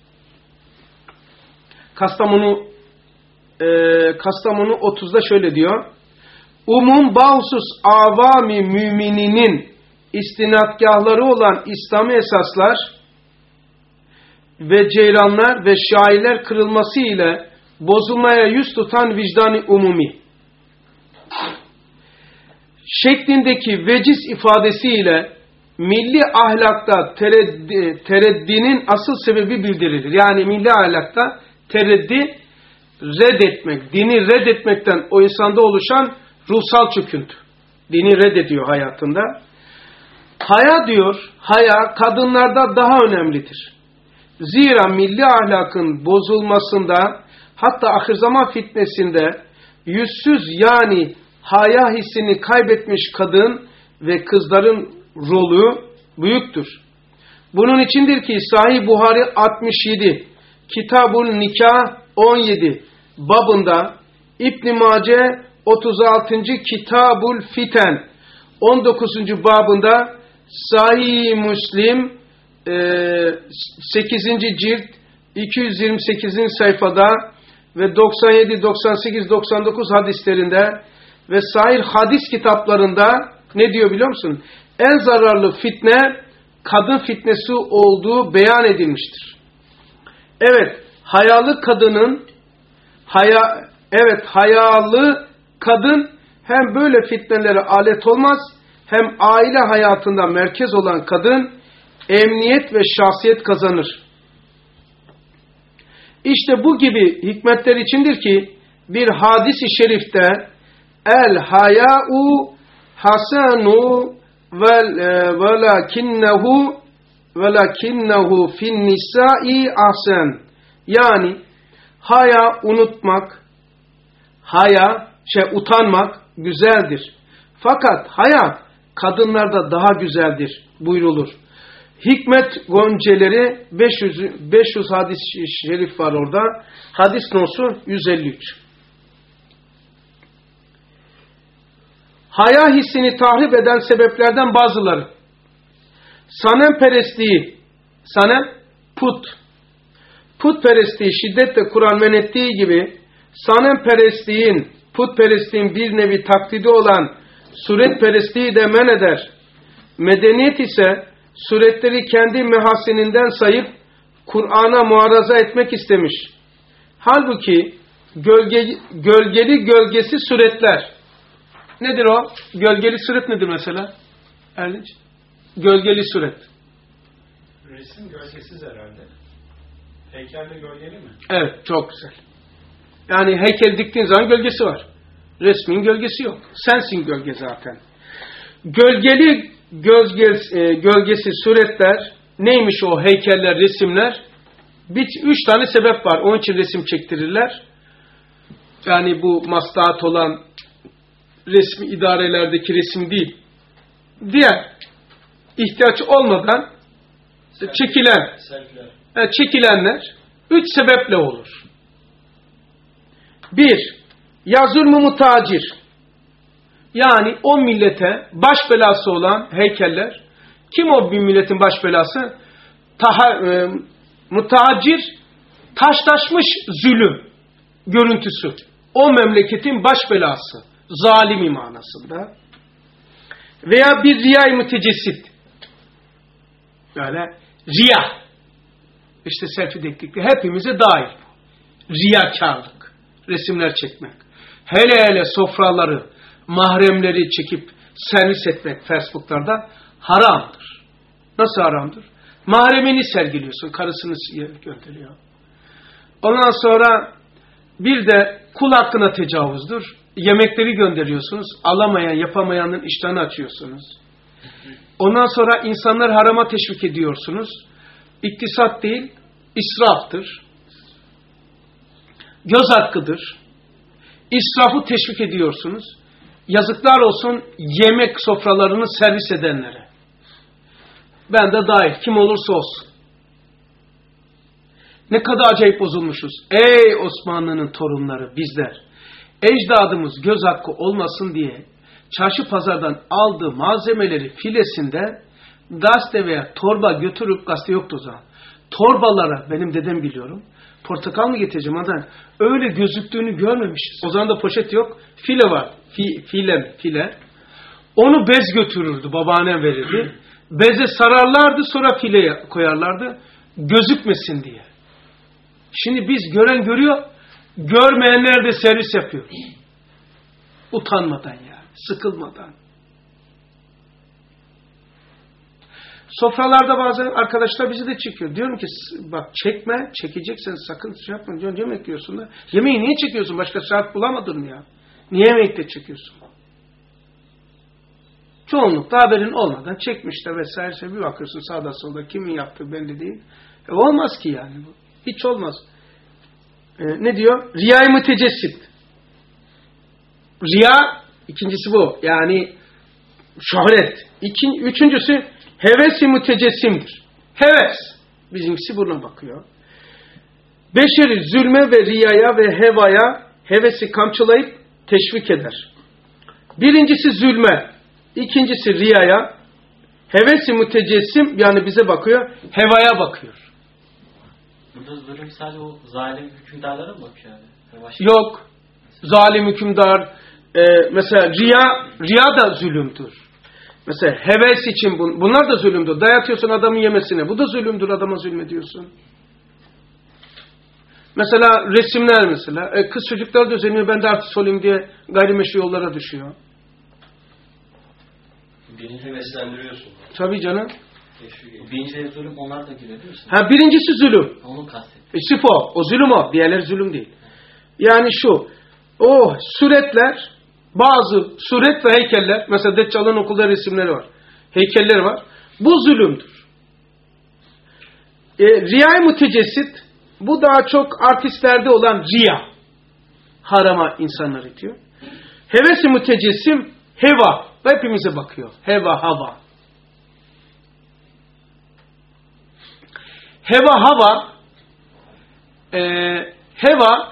Kastamonu e, Kastamonu otuzda şöyle diyor. Umum bahsus avami mümininin istinadgahları olan İslami esaslar ve ceylanlar ve şairler kırılması ile bozulmaya yüz tutan vicdan-ı umumi şeklindeki veciz ifadesiyle milli ahlakta tereddi, tereddinin asıl sebebi bildirilir. Yani milli ahlakta tereddi reddetmek, dini reddetmekten o insanda oluşan ruhsal çöküntü. Dini reddediyor hayatında. Haya diyor, haya kadınlarda daha önemlidir. Zira milli ahlakın bozulmasında, hatta ahir zaman fitnesinde yüzsüz yani haya hissini kaybetmiş kadın ve kızların rolü büyüktür. Bunun içindir ki Sahih Buhari altmış yedi, Kitabul Nikah on yedi babında, İbn-i Mace otuz altıncı Kitabul Fiten on dokuzuncu babında, Sahih Müslim e, sekizinci cilt iki yüz yirmi sekizinci sayfada ve doksan yedi, doksan sekiz, doksan dokuz hadislerinde ve sahih hadis kitaplarında ne diyor biliyor musun? En zararlı fitne kadın fitnesi olduğu beyan edilmiştir. Evet, hayalı kadının haya evet hayalı kadın hem böyle fitnelere alet olmaz, hem aile hayatında merkez olan kadın emniyet ve şahsiyet kazanır. İşte bu gibi hikmetler içindir ki bir hadis-i şerifte el haya'u hasanu ve lakinnehu ve lakinnehu fin nisa'i ahsen, yani haya unutmak, haya şey utanmak güzeldir. Fakat haya kadınlarda daha güzeldir buyrulur. Hikmet gonceleri beş yüz, beş yüz hadis-i şerif var orada. Hadis nosu yüz elli üç. Haya hissini tahrip eden sebeplerden bazıları. Sanemperestliği, sanem put. Putperestliği şiddetle Kur'an men ettiği gibi sanemperestliğin, putperestliğin bir nevi taklidi olan suretperestliği de men eder. Medeniyet ise suretleri kendi mehasininden sayıp Kur'an'a muaraza etmek istemiş. Halbuki gölge, gölgeli gölgesi suretler. Nedir o? Gölgeli suret nedir mesela? Erdinç? Gölgeli suret. Resim gölgesiz herhalde. Heykelde gölgeli mi? Evet, çok güzel. Yani heykel diktiğin zaman gölgesi var. Resmin gölgesi yok. Sensin gölge zaten. Gölgeli gölgesi, e, gölgesi suretler neymiş o heykeller, resimler? Bir, üç tane sebep var. Onun için resim çektirirler. Yani bu maslahat olan resmi idarelerdeki resim değil. Diğer ihtiyaç olmadan Selfie. çekilen e, çekilenler üç sebeple olur. Bir, ya zulmü mutacir. Yani o millete baş belası olan heykeller. Kim o bir milletin baş belası? Taha, e, mutacir, taşlaşmış zulüm görüntüsü. O memleketin baş belası. Zalimi manasında. Veya bir riya-i mütecessit. Böyle riya. İşte selfie deklikte hepimize dahil. Riyakarlık. Resimler çekmek. Hele hele sofraları, mahremleri çekip servis etmek Facebook'larda haramdır. Nasıl haramdır? Mahremini sergiliyorsun. Karısını gönderiyor. Ondan sonra bir de kul hakkına tecavüzdür. Yemekleri gönderiyorsunuz. Alamayan, yapamayanın iştahını açıyorsunuz. Ondan sonra insanlar harama teşvik ediyorsunuz. İktisat değil, israftır. Göz hakkıdır. İsrafı teşvik ediyorsunuz. Yazıklar olsun yemek sofralarını servis edenlere. Ben de dahil, kim olursa olsun. Ne kadar acayip bozulmuşuz. Ey Osmanlı'nın torunları bizler. Ecdadımız göz hakkı olmasın diye çarşı pazardan aldığı malzemeleri filesinde gazete veya torba götürüp, gazete yoktu o zaman. Torbalara, benim dedem biliyorum, portakal mı getireceğim adam? Öyle gözüktüğünü görmemişiz. O zaman da poşet yok. File var. Fi, file, file. Onu bez götürürdü. Babaannem verirdi. Beze sararlardı, sonra fileye koyarlardı. Gözükmesin diye. Şimdi biz gören görüyor, görmeyenler de servis yapıyor. Utanmadan ya, sıkılmadan. Sofralarda bazen arkadaşlar bizi de çekiyor. Diyorum ki bak çekme, çekeceksen sakın şey yapma. Diyorum, yemek yiyorsun da. Yemeği niye çekiyorsun? Başka saat bulamadın mı ya? Niye yemekte çekiyorsun? Çoğunlukla haberin olmadan çekmişler vesaire. Bir bakıyorsun sağda solda kimin yaptığı belli değil. E olmaz ki yani bu. Hiç olmaz. E, ne diyor? Riya-i mütecessit. Riya, ikincisi bu. Yani şöhret. İkin, üçüncüsü heves-i mütecessimdir. Heves. Bizimkisi buna bakıyor. Beşeri zulme ve riyaya ve hevaya hevesi kamçılayıp teşvik eder. Birincisi zulme. İkincisi riyaya. Heves-i mütecessim yani bize bakıyor. Hevaya bakıyor. Burada zulüm sadece o zalim hükümdarlara mı bakıyor yani? Yok. Zalim hükümdar. E, mesela riya, riya da zulümdür. Mesela heves için bun, bunlar da zulümdür. Dayatıyorsun adamın yemesine. Bu da zulümdür, adama zulmediyorsun. Mesela resimler mesela. E, kız çocuklar da özeniyor. Ben de artist olayım diye gayrimeşru yollara düşüyor. Birini heveslendiriyorsun. Tabii canım. Birinci zulüm onlar da giriyor değil mi? Ha birincisi zulüm. Onu kastet. E, sif o. O zulüm o. Diğerleri zulüm değil. Yani şu. O suretler, bazı suret ve heykeller, mesela Deccal'ın okulda resimleri var. Heykelleri var. Bu zulümdür. E, riya-i mütecessit, bu daha çok artistlerde olan riya. Harama insanlar itiyor. Heves-i mütecessim, heva. Hepimize bakıyor. Heva, hava. Heva, hava, e, heva,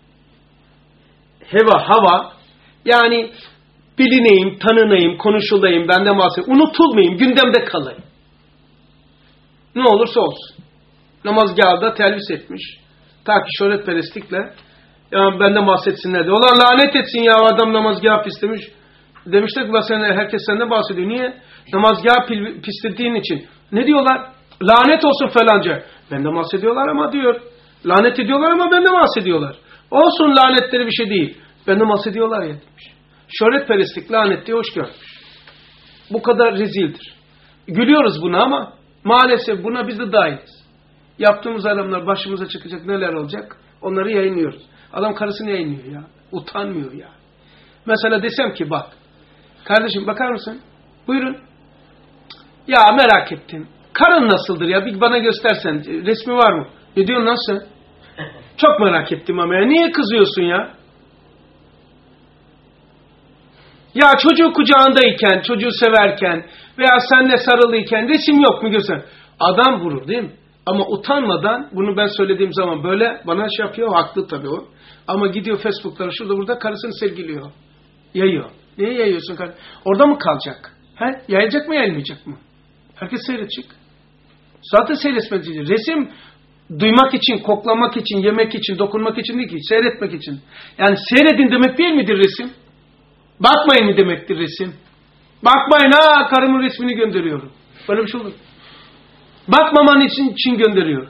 heva, hava, yani bilineyim, tanınayım, konuşulayım, benden bahsedeyim, unutulmayayım, gündemde kalayım. Ne olursa olsun. Namazgâhda telvis etmiş. Ta ki şöhretperestlikle, ya benden bahsetsinler diye. Ulan lanet etsin ya adam namazgâh pislemiş. Demişler ki sen, herkes senden bahsediyor. Niye? Namazgâh pislediğin için. Ne diyorlar? Lanet olsun falanca. Benden bahsediyorlar ama diyor. Lanet ediyorlar ama benden bahsediyorlar. Olsun lanetleri bir şey değil. Benden bahsediyorlar ya demiş. Şöhretperestlik lanet diye hoş görmüş. Bu kadar rezildir. Gülüyoruz buna ama maalesef buna biz de dahiliz. Yaptığımız alamlar başımıza çıkacak neler olacak onları yayınlıyoruz. Adam karısını yayınlıyor ya. Utanmıyor ya. Mesela desem ki bak. Kardeşim bakar mısın? Buyurun. Ya merak ettim. Karın nasıldır ya? Bir bana göstersen. Resmi var mı? Ne diyorsun lan sen? Çok merak ettim ama ya. Niye kızıyorsun ya? Ya çocuğu kucağındayken, çocuğu severken veya seninle sarılıyken resim yok mu göster? Adam vurur değil mi? Ama utanmadan bunu ben söylediğim zaman böyle bana şey yapıyor. Haklı tabii o. Ama gidiyor Facebook'lara şurada burada karısını sevgiliyor. Yayıyor. Niye yayıyorsun kardeşim? Orada mı kalacak? He? Yayacak mı yayılmayacak mı? Herkes seyredecek. Zaten seyretmeyecek. Resim duymak için, koklamak için, yemek için, dokunmak için değil ki. Seyretmek için. Yani seyredin demek değil midir resim? Bakmayın mı demektir resim? Bakmayın ha karımın resmini gönderiyorum. Böyle bir şey olur. Bakmaman için, için gönderiyorum.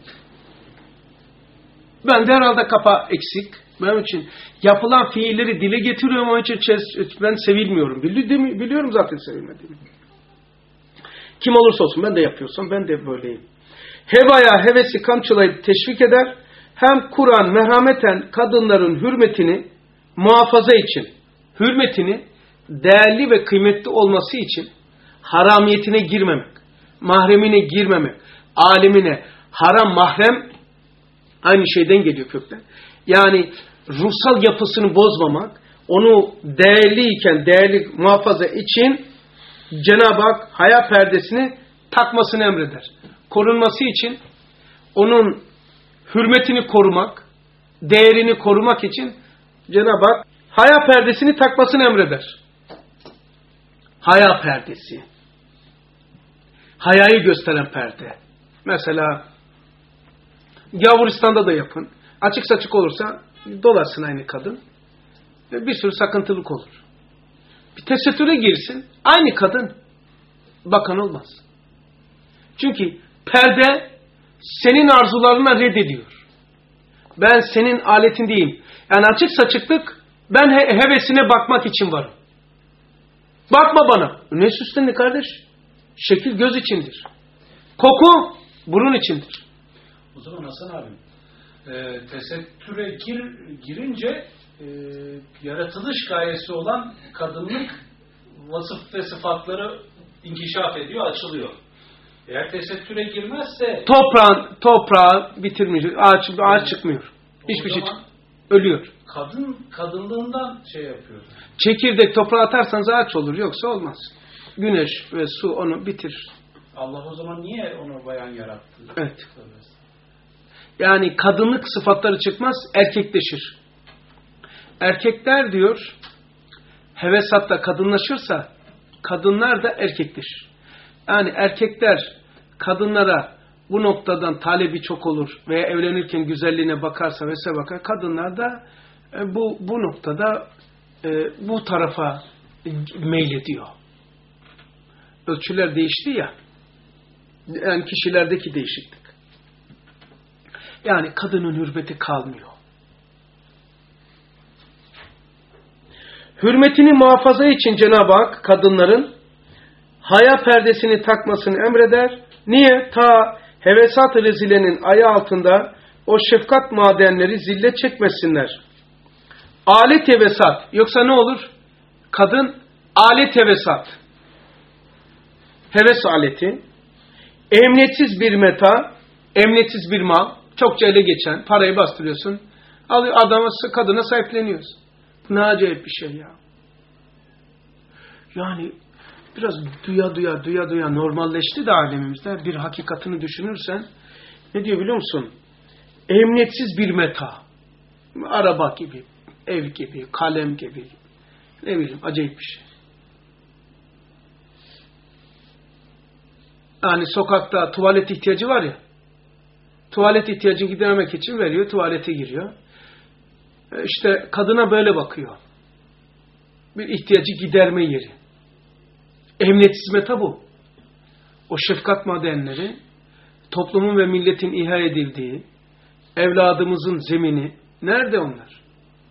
Ben de herhalde kafa eksik. Benim için yapılan fiilleri dile getiriyorum onun için ben sevilmiyorum. Biliyorum zaten sevilmediğimi. Kim olursa olsun ben de yapıyorsam ben de böyleyim. Hevaya hevesi kamçılayıp teşvik eder. Hem Kur'an merhameten kadınların hürmetini muhafaza için, hürmetini değerli ve kıymetli olması için haramiyetine girmemek, mahremine girmemek, alemine, haram mahrem aynı şeyden geliyor kökten. Yani ruhsal yapısını bozmamak, onu değerliyken değerli muhafaza için Cenab-ı Hak haya perdesini takmasını emreder. Korunması için onun hürmetini korumak, değerini korumak için Cenab-ı Hak haya perdesini takmasını emreder. Haya perdesi. Hayayı gösteren perde. Mesela Gavuristan'da da yapın. Açık saçık olursa dolarsın aynı kadın. Ve bir sürü sakıntılık olur. Bir tesettüre girsin. Aynı kadın bakan olmaz. Çünkü perde senin arzularına reddediyor. Ben senin aletin değilim. Yani açık saçıklık ben he hevesine bakmak için varım. Bakma bana. Ne süslenli kardeş? Şekil göz içindir. Koku burun içindir. O zaman Hasan abim e, tesettüre gir, girince e, yaratılış gayesi olan kadınlık vasıf ve sıfatları inkişaf ediyor, açılıyor. Eğer tesettüre girmezse Toprağın, toprağı bitirmiş. Ağaç, ağaç çıkmıyor. Hiçbir şey çıkmıyor. Ölüyor. Kadın kadınlığından şey yapıyor. Çekirdek toprağa atarsanız ağaç olur. Yoksa olmaz. Güneş ve su onu bitirir. Allah o zaman niye onu bayan yarattı? Evet. Yani kadınlık sıfatları çıkmaz, erkekleşir. Erkekler diyor, hevesatta kadınlaşırsa, kadınlar da erkekleşir. Yani erkekler kadınlara bu noktadan talebi çok olur veya evlenirken güzelliğine bakarsa vesaire bakar. Kadınlar da e, bu bu noktada e, bu tarafa meylediyor. Ölçüler değişti ya. Yani kişilerdeki değişiklik. Yani kadının hürmeti kalmıyor. Hürmetini muhafaza için Cenab-ı Hak kadınların haya perdesini takmasını emreder. Niye? Ta hevesat-ı rezilenin ayağı altında o şefkat madenleri zille çekmesinler. Alet hevesat. Yoksa ne olur? Kadın alet hevesat. Heves aleti. Emniyetsiz bir meta. Emniyetsiz bir mal. Çokça ele geçen. Parayı bastırıyorsun. Alıyor adama, kadına sahipleniyorsun. Ne acayip bir şey ya. Yani biraz duya duya duya duya normalleşti de alemimizde. Bir hakikatini düşünürsen ne diyor biliyor musun? Emniyetsiz bir meta. Araba gibi, ev gibi, kalem gibi. Ne bileyim acayip bir şey. Yani sokakta tuvalet ihtiyacı var ya. Tuvalet ihtiyacını gidermek için veriyor, tuvalete giriyor. İşte kadına böyle bakıyor. Bir ihtiyacı giderme yeri. Emniyetsiz meta bu. O şefkat madenleri, toplumun ve milletin ihya edildiği, evladımızın zemini, nerede onlar?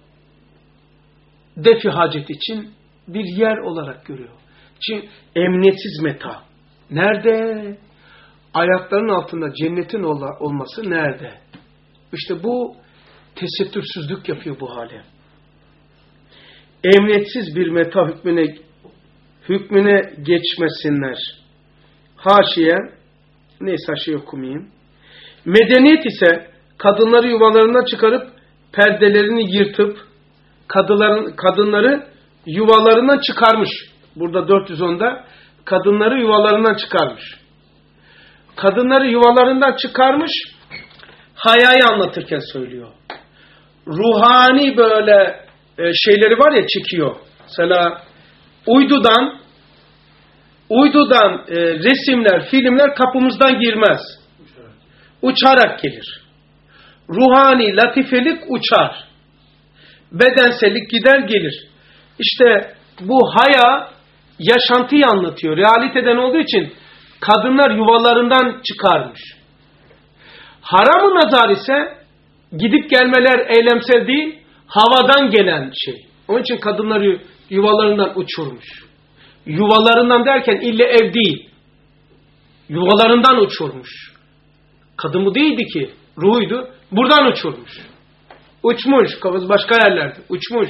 Defi hacet için bir yer olarak görüyor. Çünkü emniyetsiz meta. Nerede? Ayaklarının altında cennetin olması nerede? İşte bu tesettürsüzlük yapıyor bu hale. Emniyetsiz bir meta hükmüne hükmüne geçmesinler. Haşiye, neyse haşiye okumayayım. Medeniyet ise kadınları yuvalarından çıkarıp perdelerini yırtıp kadınların, kadınları yuvalarından çıkarmış. Burada dört yüz onda kadınları yuvalarından çıkarmış. Kadınları yuvalarından çıkarmış, hayayı anlatırken söylüyor. Ruhani böyle e, şeyleri var ya çekiyor. Mesela uydudan uydudan e, resimler, filmler kapımızdan girmez. Uçarak gelir. Ruhani latifelik uçar. Bedensellik gider gelir. İşte bu haya yaşantıyı anlatıyor. Realiteden olduğu için kadınlar yuvalarından çıkarmış. Haram-ı nazar ise gidip gelmeler eylemsel değil, havadan gelen şey. Onun için kadınları yuvalarından uçurmuş. Yuvalarından derken ille ev değil. Yuvalarından uçurmuş. Kadın bu değildi ki. Ruhuydu. Buradan uçurmuş. Uçmuş. Kafası başka yerlerde. Uçmuş.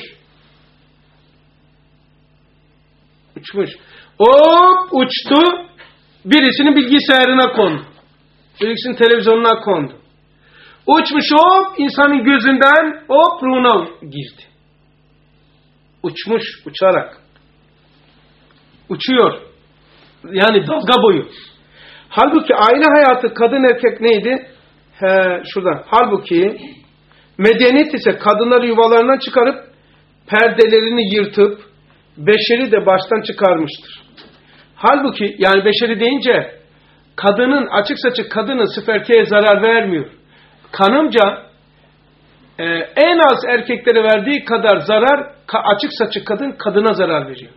Uçmuş. Hop uçtu. Birisinin bilgisayarına kondu. Birisinin televizyonuna kondu. Uçmuş hop insanın gözünden hop ruhuna girdi. Uçmuş, uçarak. Uçuyor. Yani dalga boyu. Halbuki aile hayatı kadın erkek neydi? He, şuradan. Halbuki medeniyet ise kadınları yuvalarından çıkarıp perdelerini yırtıp beşeri de baştan çıkarmıştır. Halbuki yani beşeri deyince kadının açık saçık kadının sırf erkeğe zarar vermiyor. Kanımca e, en az erkeklere verdiği kadar zarar açık saçık kadın kadına zarar veriyor.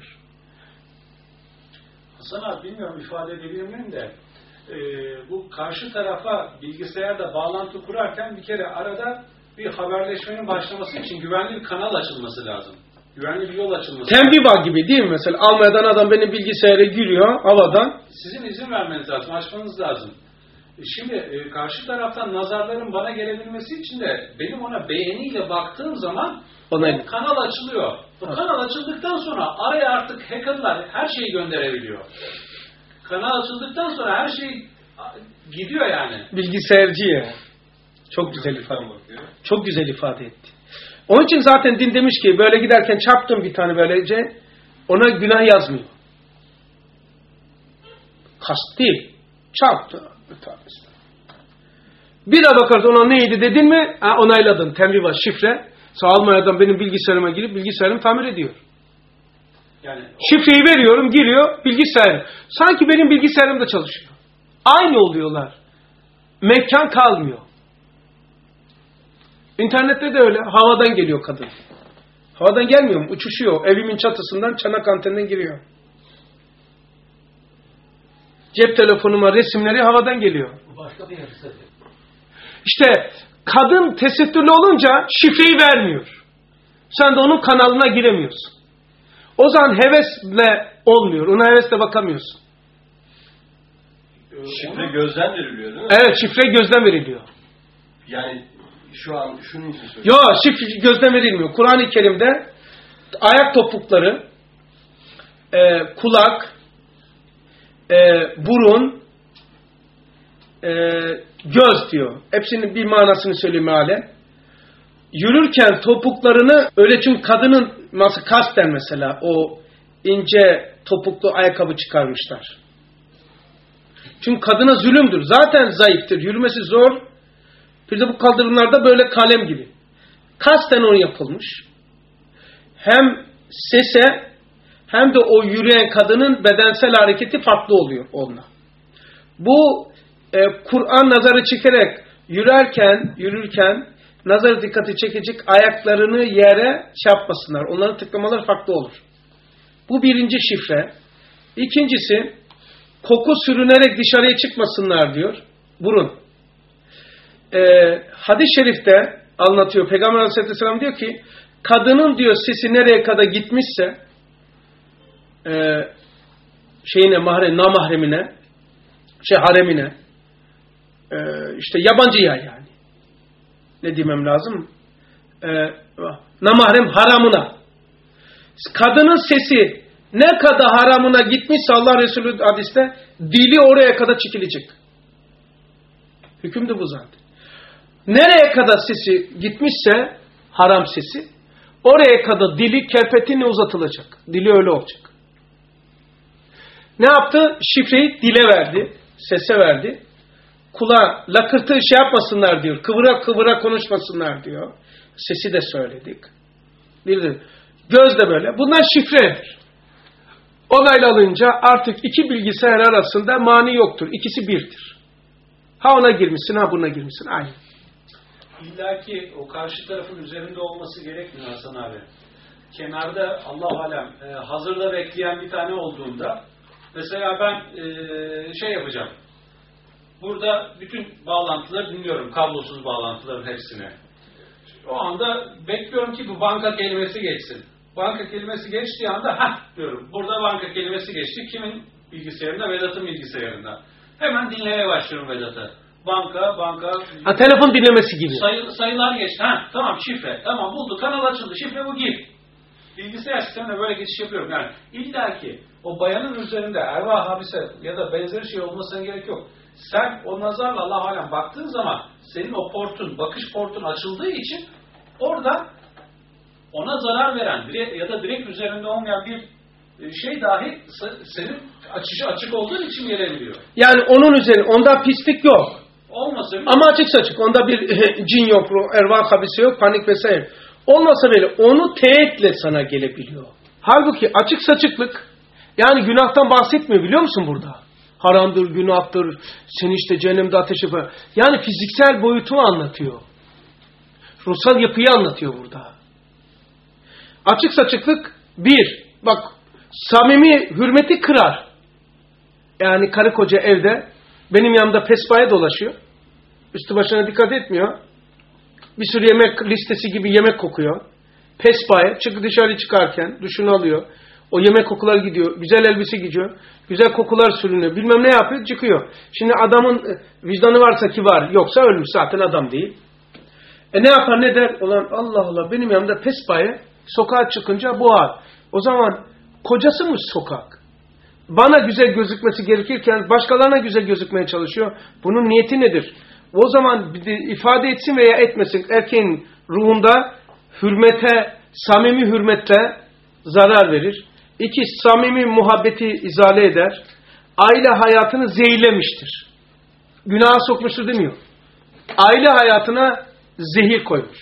Hasan abi bilmiyorum ifade edebilir miyim de e, bu karşı tarafa bilgisayarda bağlantı kurarken bir kere arada bir haberleşmenin başlaması için güvenli bir kanal açılması lazım. Güvenli bir yol açılması Tembih var gibi değil mi mesela? Almanya'dan adam benim bilgisayara giriyor havadan. Sizin izin vermeniz lazım, açmanız lazım. Şimdi e, karşı taraftan nazarların bana gelebilmesi için de benim ona beğeniyle baktığım zaman Ona... o kanal açılıyor. O ha. kanal açıldıktan sonra araya artık hackerlar her şeyi gönderebiliyor. Kanal açıldıktan sonra her şey gidiyor yani. Bilgisayarcı ya. Çok güzel ifade bakıyor. Çok güzel ifade etti. Onun için zaten din demiş ki böyle giderken çarptım bir tane böylece ona günah yazmıyor. Kast değil. Çarptı. Bir daha bakarsın ona neydi dedin mi? Ha, onayladın. Tembih var. Şifre. Sağ Almanya'dan benim bilgisayarıma girip bilgisayarımı tamir ediyor. Yani şifreyi veriyorum, giriyor bilgisayarım. Sanki benim bilgisayarımda çalışıyor. Aynı oluyorlar. Mekan kalmıyor. İnternette de öyle. Havadan geliyor kadın. Havadan gelmiyor mu? Uçuşuyor. Evimin çatısından çanak anteninden giriyor. Cep telefonuma resimleri havadan geliyor. Başka bir yarısı. İşte kadın tesettürlü olunca şifreyi vermiyor. Sen de onun kanalına giremiyorsun. O zaman hevesle olmuyor. Ona hevesle bakamıyorsun. Şifre gözden veriliyor değil mi? Evet, şifre gözden veriliyor. Yani şu an şunun için söylüyorum. Yok, şifre gözden verilmiyor. Kur'an-ı Kerim'de ayak topukları, e, kulak, e, burun, e, göz diyor. Hepsinin bir manasını söyleyeyim hale. Yürürken topuklarını öyle çünkü kadının nasıl kasten mesela o ince topuklu ayakkabı çıkarmışlar. Çünkü kadına zulümdür. Zaten zayıftır. Yürümesi zor. Bir de bu kaldırımlarda böyle kalem gibi. Kasten onu yapılmış. Hem sese hem de o yürüyen kadının bedensel hareketi farklı oluyor onunla. Bu e, Kur'an nazarı çekerek yürürken, yürürken nazarı dikkati çekecek ayaklarını yere şey yapmasınlar. Onların tıklamaları farklı olur. Bu birinci şifre. İkincisi koku sürünerek dışarıya çıkmasınlar diyor. Burun. Ee, hadis-i şerifte anlatıyor. Peygamber Aleyhisselam diyor ki kadının diyor sesi nereye kadar gitmişse e, şeyine mahrem, namahremine şey haremine e, işte yabancıya yani ne demem lazım e, namahrem haramına kadının sesi ne kadar haramına gitmişse Allah Resulü hadiste dili oraya kadar çekilecek. Hüküm de bu zaten. Nereye kadar sesi gitmişse haram sesi oraya kadar dili kerpetine uzatılacak. Dili öyle olacak. Ne yaptı? Şifreyi dile verdi. Sese verdi. Kulağa lakırtı şey yapmasınlar diyor. Kıvıra kıvıra konuşmasınlar diyor. Sesi de söyledik. Bildir. Göz de böyle. Bunlar şifredir. Onaylanınca artık iki bilgisayar arasında mani yoktur. İkisi birdir. Ha ona girmişsin, ha buna girmişsin. Aynı. İlla ki o karşı tarafın üzerinde olması gerekmiyor Hasan abi. Kenarda Allah alem e, hazırda bekleyen bir tane olduğunda mesela ben e, şey yapacağım. Burada bütün bağlantıları dinliyorum. Kablosuz bağlantıların hepsini. O anda bekliyorum ki bu banka kelimesi geçsin. Banka kelimesi geçtiği anda hah diyorum. Burada banka kelimesi geçti. Kimin bilgisayarında? Vedat'ın bilgisayarında. Hemen dinlemeye başlıyorum Vedat'ı. Banka, banka. Ha, telefon dinlemesi gibi. Sayı, sayılar geçti. Ha, tamam şifre. Tamam buldu. Kanal açıldı. Şifre bu gir. Bilgisayar sistemine böyle geçiş yapıyorum. Yani illa ki o bayanın üzerinde ervah habise ya da benzeri şey olmasına gerek yok. Sen o nazarla Allah alem baktığın zaman senin o portun, bakış portun açıldığı için orada ona zarar veren ya da direkt üzerinde olmayan bir şey dahi senin açıcı açık olduğun için gelebiliyor. Yani onun üzerine, onda pislik yok. Olmasa bile. Ama açık saçık, onda bir cin yok, erva kabisi yok, panik vesaire. Olmasa bile onu teğetle sana gelebiliyor. Halbuki açık saçıklık, yani günahtan bahsetmiyor biliyor musun burada? Haramdır, günahtır, seni işte cehennemde ateşe koyar. Yani fiziksel boyutu anlatıyor. Ruhsal yapıyı anlatıyor burada. Açık saçıklık bir, bak samimi hürmeti kırar. Yani karı koca evde benim yanımda pespaya dolaşıyor. Üstü başına dikkat etmiyor. Bir sürü yemek listesi gibi yemek kokuyor. Pespaya çık dışarı çıkarken duşunu alıyor. O yemek kokular gidiyor. Güzel elbise giyiyor. Güzel kokular sürünüyor. Bilmem ne yapıyor, çıkıyor. Şimdi adamın vicdanı varsa ki var. Yoksa ölmüş zaten, adam değil. E ne yapar ne der? Ulan Allah Allah, benim yanımda pespaya sokağa çıkınca bu hal. O zaman kocası mı sokak? Bana güzel gözükmesi gerekirken başkalarına güzel gözükmeye çalışıyor. Bunun niyeti nedir? O zaman ifade etsin veya etmesin, erkeğin ruhunda hürmete, samimi hürmetle zarar verir. İki, samimi muhabbeti izale eder. Aile hayatını zehirlemiştir. Günaha sokmuştur demiyor. Aile hayatına zehir koymuş.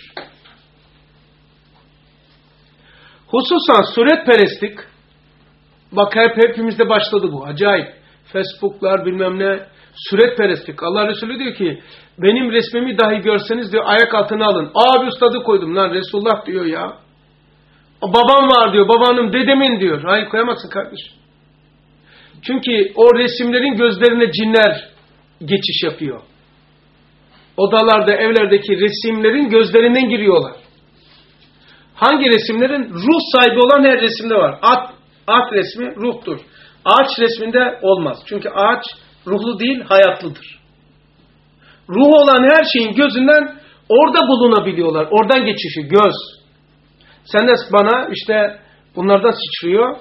Hususan suretperestlik, bak hep hepimizde başladı bu. Acayip. Facebook'lar bilmem ne. Suretperestlik. Allah Resulü diyor ki benim resmimi dahi görseniz diyor ayak altına alın. Abi ustadı koydum lan, Resulullah diyor ya. Babam var diyor. Babanım, dedemin diyor. Hayır, koyamazsın kardeşim. Çünkü o resimlerin gözlerine cinler geçiş yapıyor. Odalarda, evlerdeki resimlerin gözlerinden giriyorlar. Hangi resimlerin? Ruh sahibi olan her resimde var. At, at resmi ruhtur. Ağaç resminde olmaz. Çünkü ağaç ruhlu değil, hayatlıdır. Ruh olan her şeyin gözünden orada bulunabiliyorlar. Oradan geçişi, göz. Sen de bana işte bunlardan sıçrıyor.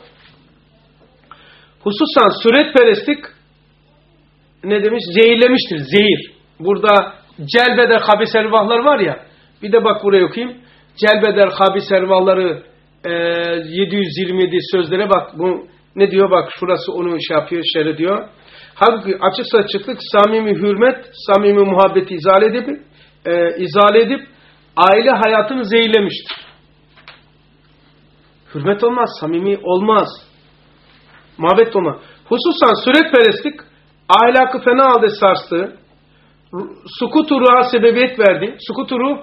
Hususan suretperestlik ne demiş? Zehirlemiştir. Zehir. Burada celbeder habis ervahlar var ya. Bir de bak buraya okuyayım. Celbeder habis ervahları e, yedi yüz yirmi yedi sözlere bak. Bu ne diyor? Bak şurası onu şey yapıyor, şerh diyor. Halbuki açık saçıklık samimi hürmet, samimi muhabbeti izale edip, e, izale edip aile hayatını zehirlemiştir. Hürmet olmaz, samimi olmaz. Muhabbet olmaz. Hususan suretperestlik ahlakı fena halde sarstı. Sukutu ruha sebebiyet verdi. Sukutu ruh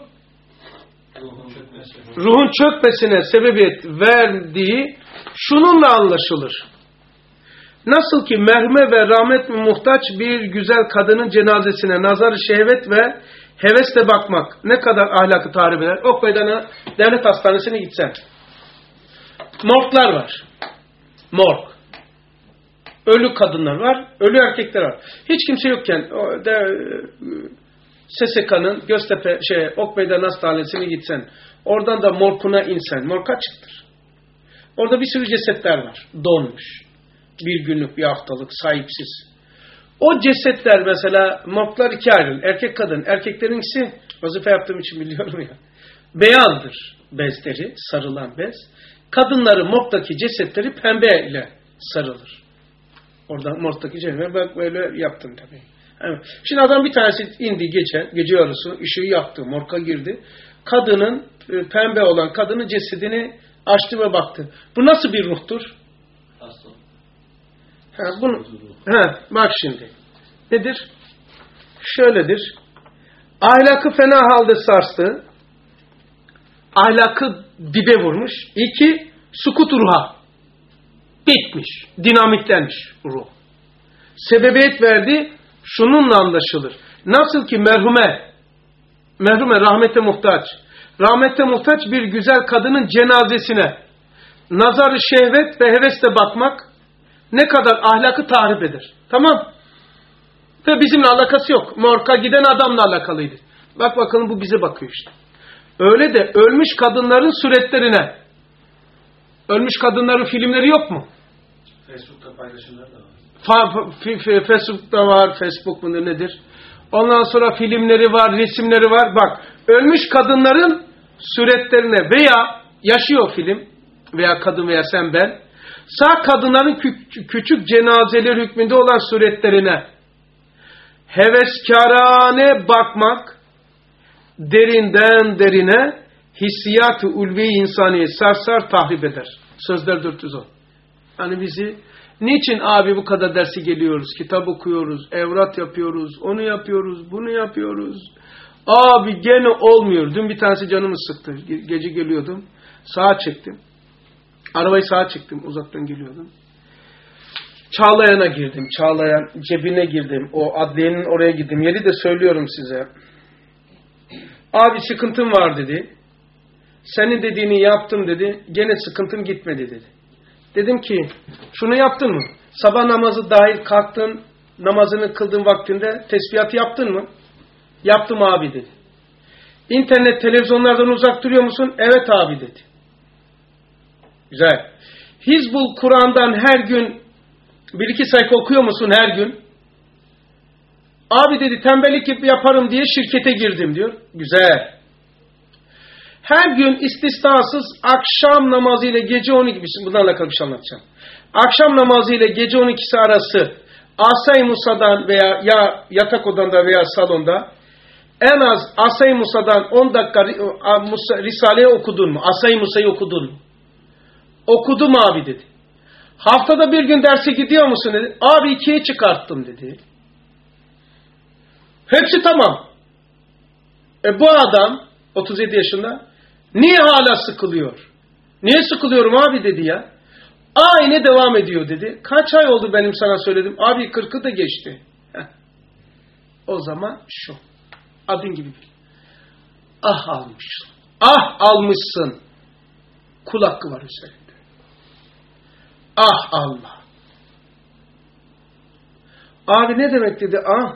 ruhun çökmesine sebebiyet verdiği şununla anlaşılır. Nasıl ki merhme ve rahmet muhtaç bir güzel kadının cenazesine nazar-ı şehvet ve hevesle bakmak ne kadar ahlakı tahrip eder. Okbeydan'a devlet hastanesine gitsen. Morglar var. Morg. Ölü kadınlar var, ölü erkekler var. Hiç kimse yokken o de, S S K'nın Göztepe şey Okbeydan Hastanesi'ne gitsen, oradan da morguna insen, morg açıktır. Orada bir sürü cesetler var. Donmuş. Bir günlük, bir haftalık, sahipsiz. O cesetler mesela, morglar iki ayrılır. Erkek kadın. Erkeklerinkisi, vazife yaptığım için biliyorum ya, beyazdır bezleri, sarılan bez. Kadınların morgdaki cesetleri pembe ile sarılır. Oradan morgdaki cesetleri, bak böyle yaptım tabii. Evet. Şimdi adam bir tanesi indi gece, gece yarısı, ışığı yaktı, morga girdi. Kadının, pembe olan kadının cesedini açtı ve baktı. Bu nasıl bir ruhtur? Asıl. Ha, bunu, ha, bak şimdi. Nedir? Şöyledir. Ahlakı fena halde sarstı. Ahlakı dibe vurmuş. İki, sukut ruha. Bitmiş. Dinamitlenmiş ruh. Sebebiyet verdi. Şununla anlaşılır. Nasıl ki merhume, merhume rahmete muhtaç, rahmete muhtaç bir güzel kadının cenazesine nazar-ı şehvet ve hevesle bakmak ne kadar ahlakı tahrip eder. Tamam. Ve bizimle alakası yok. Morga giden adamla alakalıydı. Bak bakalım bu bize bakıyor işte. Öyle de ölmüş kadınların suretlerine, ölmüş kadınların filmleri yok mu? Facebook'ta paylaşımlar da var. Facebook'ta var, Facebook mu nedir? Ondan sonra filmleri var, resimleri var. Bak, ölmüş kadınların suretlerine veya Yaşıyor film veya kadın veya sen ben. Sağ kadınların kü- küçük cenazeler hükmünde olan suretlerine heveskarane bakmak derinden derine hissiyat-ı ulvi insaniye sarsar tahrip eder. Sözler dört yüz on. Hani bizi niçin abi bu kadar dersi geliyoruz, kitap okuyoruz, evrat yapıyoruz, onu yapıyoruz, bunu yapıyoruz. Abi gene olmuyor. Dün bir tanesi canımı sıktı. Ge- Gece geliyordum. Sağa çektim. Arabayı sağa çektim. Uzaktan geliyordum. Çağlayan'a girdim. Çağlayan cebine girdim. O adliyenin oraya girdim. Yeri de söylüyorum size. Abi sıkıntım var dedi. Senin dediğini yaptım dedi. Gene sıkıntım gitmedi dedi. Dedim ki şunu yaptın mı? Sabah namazı dahil kalktın, namazını kıldığın vaktinde tesbihatı yaptın mı? Yaptım abi dedi. İnternet, televizyonlardan uzak duruyor musun? Evet abi dedi. Güzel. Hizbul Kur'an'dan her gün bir iki sayfa okuyor musun her gün? Abi dedi tembellik yaparım diye şirkete girdim diyor. Güzel. Her gün istisnasız akşam namazı ile gece on iki, bunlarla alakalı bir şey anlatacağım. Akşam namazı ile gece on ikisi arası Asay Musa'dan veya ya yatak odanda veya salonda en az Asay Musa'dan on dakika Risale'yi okudun mu? Asay Musa'yı okudun mu? Okudum abi dedi. Haftada bir gün derse gidiyor musun dedi. Abi ikiye çıkarttım dedi. Hepsi tamam. E bu adam otuz yedi yaşında niye hala sıkılıyor? Niye sıkılıyorum abi dedi ya. Aynı devam ediyor dedi. Kaç ay oldu benim sana söyledim. Abi kırkı da geçti. Heh. O zaman şu. Adın gibi bil. Ah almışsın. Ah almışsın. Kul hakkı var üzerinde. Ah Allah. Abi ne demek dedi. Ah.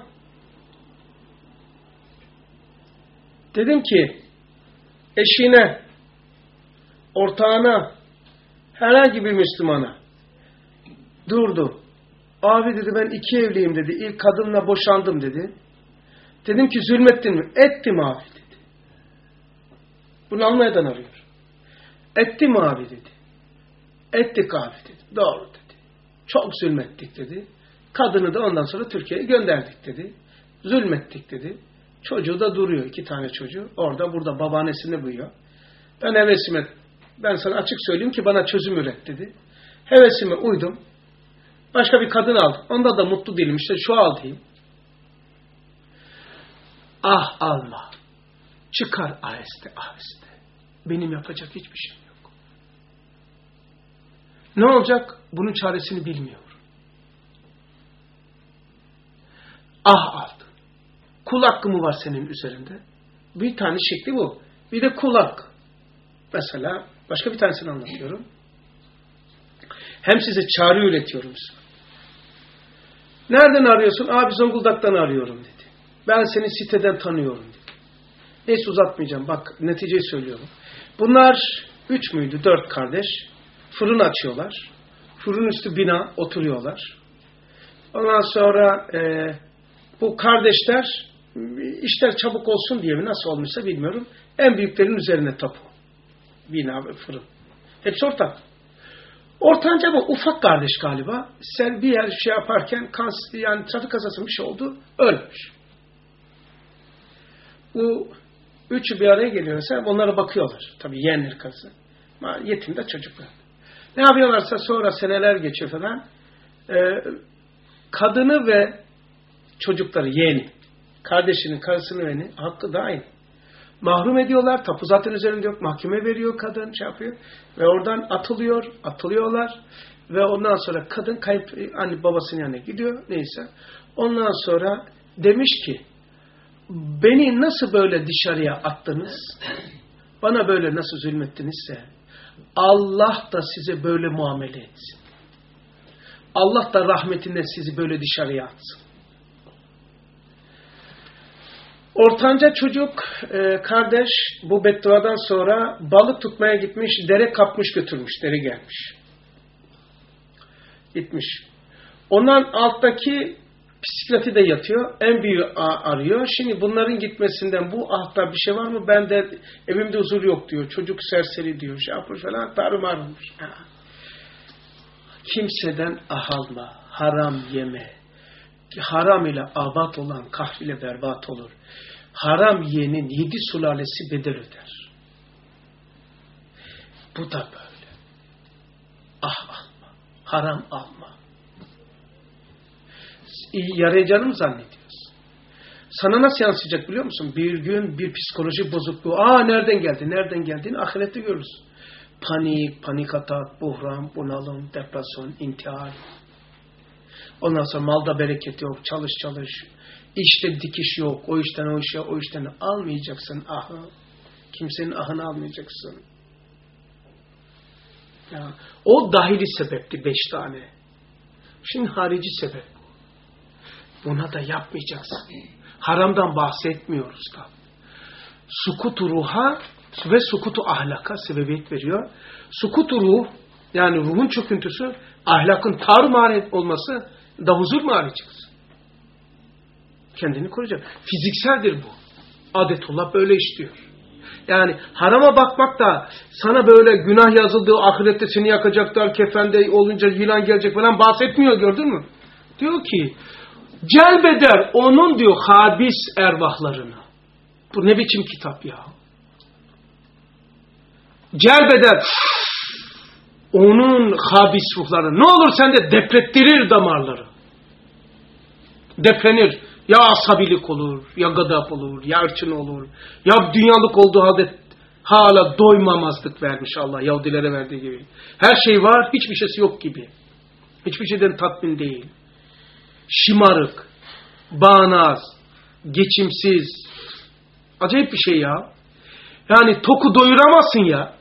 Dedim ki eşine, ortağına, herhangi bir Müslümana durdu. Abi dedi ben iki evliyim dedi. İlk kadınla boşandım dedi. Dedim ki zulmettin mi? Ettim abi dedi. Bunu Almanya'dan arıyor. Ettim abi dedi. Ettik abi dedi. Doğru dedi. Çok zulmettik dedi. Kadını da ondan sonra Türkiye'ye gönderdik dedi. Zulmettik dedi. Çocuğu da duruyor. İki tane çocuğu. Orada burada babaannesini buyuyor. Ben hevesime, ben sana açık söyleyeyim ki bana çözüm üret dedi. Hevesime uydum. Başka bir kadın aldım. Onda da mutlu değilim. İşte şu aldayım. Ah alma. Çıkar aheste aheste. Benim yapacak hiçbir şeyim yok. Ne olacak? Bunun çaresini bilmiyor. Ah aldın. Kul hakkı mı var senin üzerinde? Bir tane şekli bu. Bir de kul hakkı. Mesela başka bir tanesini anlatıyorum. Hem size çare üretiyorum. Nereden arıyorsun? Abi Zonguldak'tan arıyorum dedi. Ben seni siteden tanıyorum dedi. Neyse uzatmayacağım. Bak neticeyi söylüyorum. Bunlar üç müydü? Dört kardeş. Fırın açıyorlar. Fırın üstü bina oturuyorlar. Ondan sonra e, bu kardeşler işler çabuk olsun diye mi nasıl olmuşsa bilmiyorum. En büyüklerin üzerine tapu. Bina ve fırın. Hepsi ortak. Ortanca bu ufak kardeş galiba. Sen bir yer şey yaparken kans, yani trafik kazası bir şey oldu. Ölmüş. Bu üçü bir araya geliyor mesela. Onlara bakıyorlar. Tabii yeğenleri karısı. Yetim de çocuklar. Ne yapıyorlarsa sonra seneler geçiyor falan. Ee, kadını ve çocukları yeğeni. Kardeşinin karısını ve hakkı da aynı. Mahrum ediyorlar. Tapu zaten üzerinde yok. Mahkeme veriyor kadın. Şey yapıyor. Ve oradan atılıyor. Atılıyorlar. Ve ondan sonra kadın kayıp anne babasının yanına gidiyor. Neyse. Ondan sonra demiş ki beni nasıl böyle dışarıya attınız? Bana böyle nasıl zulmettinizse Allah da size böyle muamele etsin. Allah da rahmetinden sizi böyle dışarıya atsın. Ortanca çocuk, e, kardeş bu bedduadan sonra balık tutmaya gitmiş, dere kapmış götürmüş, dere gelmiş. Gitmiş. Ondan alttaki Bisikleti de yatıyor. En büyüğü arıyor. Şimdi bunların gitmesinden bu ahta bir şey var mı? Ben de evimde huzur yok diyor. Çocuk serseri diyor. Şey yapmış falan. Tarumar olmuş. Kimseden ah alma. Haram yeme. Haram ile abat olan kahriyle berbat olur. Haram yiyenin yedi sulalesi bedel öder. Bu da böyle. Ah alma. Haram alma. Yarayacağını mı zannediyorsun? Sana nasıl yansıyacak biliyor musun? Bir gün bir psikoloji bozukluğu. Aa nereden geldi? Nereden geldiğini ahirette görürüz. Panik, panik atak, buhran, bunalım, depresyon, intihar. Ondan sonra malda bereket yok. Çalış çalış. İşte dikiş yok. O işten o işe, o işten almayacaksın ahı. Kimsenin ahını almayacaksın. Ya, o dahili sebepti beş tane. Şimdi harici sebep. Buna da yapmayacaksın. Haramdan bahsetmiyoruz da. Sukutu ruha ve sukutu ahlaka sebebiyet veriyor. Sukutu ruh, yani ruhun çöküntüsü, ahlakın tarumar olması da huzur mu arayacaksın? Kendini koruyacak. Fizikseldir bu. Adetullah böyle işliyor. Yani harama bakmak da sana böyle günah yazıldığı, ahirette seni yakacaklar, kefende olunca yılan gelecek falan bahsetmiyor, gördün mü? Diyor ki celbeder onun diyor habis ervahlarını. Bu ne biçim kitap ya? Celbeder onun habis ruhlarını. Ne olur sende deprettirir damarları. Deprenir. Ya asabilik olur, ya gadap olur, ya ırçın olur, ya dünyalık olduğu halde hala doymamazlık vermiş Allah Yahudilere verdiği gibi. Her şey var, hiçbir şeysi yok gibi. Hiçbir şeyden tatmin değil. Şımarık, bağnaz, geçimsiz. Acayip bir şey ya. Yani toku doyuramazsın ya.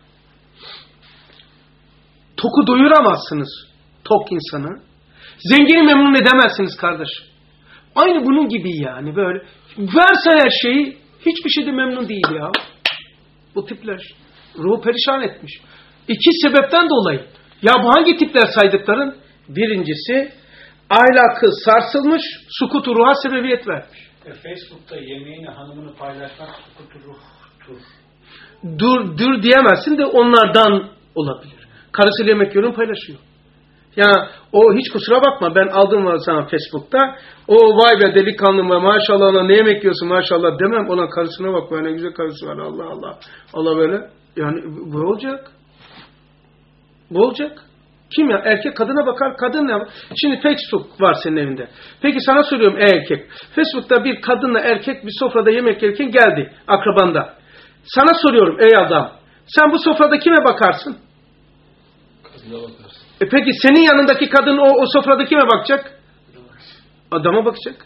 Toku doyuramazsınız tok insanı. Zengini memnun edemezsiniz kardeşim. Aynı bunun gibi yani böyle. Verse her şeyi hiçbir şeyde memnun değil ya. Bu tipler ruhu perişan etmiş. İki sebepten dolayı. Ya bu hangi tipler saydıkların? Birincisi ahlakı sarsılmış, sukutu ruha sebebiyet vermiş. E, Facebook'ta yemeğini hanımını paylaşmak sukutu ruhtur. Dur, dur diyemezsin de onlardan olabilir. Karısıyla yemek yiyorum paylaşıyor. Ya o hiç kusura bakma ben aldım var sana Facebook'ta. O vay be delikanlı var maşallah ona ne yemek yiyorsun maşallah demem. Ona karısına bak böyle güzel karısı var Allah Allah. Allah böyle. Yani bu olacak. Bu olacak. Kim ya? Erkek kadına bakar. Kadın ne? Şimdi Facebook var senin evinde. Peki sana söylüyorum ey erkek. Facebook'ta bir kadınla erkek bir sofrada yemek yerken geldi akrabanda. Sana soruyorum ey adam. Sen bu sofrada kime bakarsın? Kadına bakarsın. E peki senin yanındaki kadın o, o sofrada kime bakacak? Adama bakacak.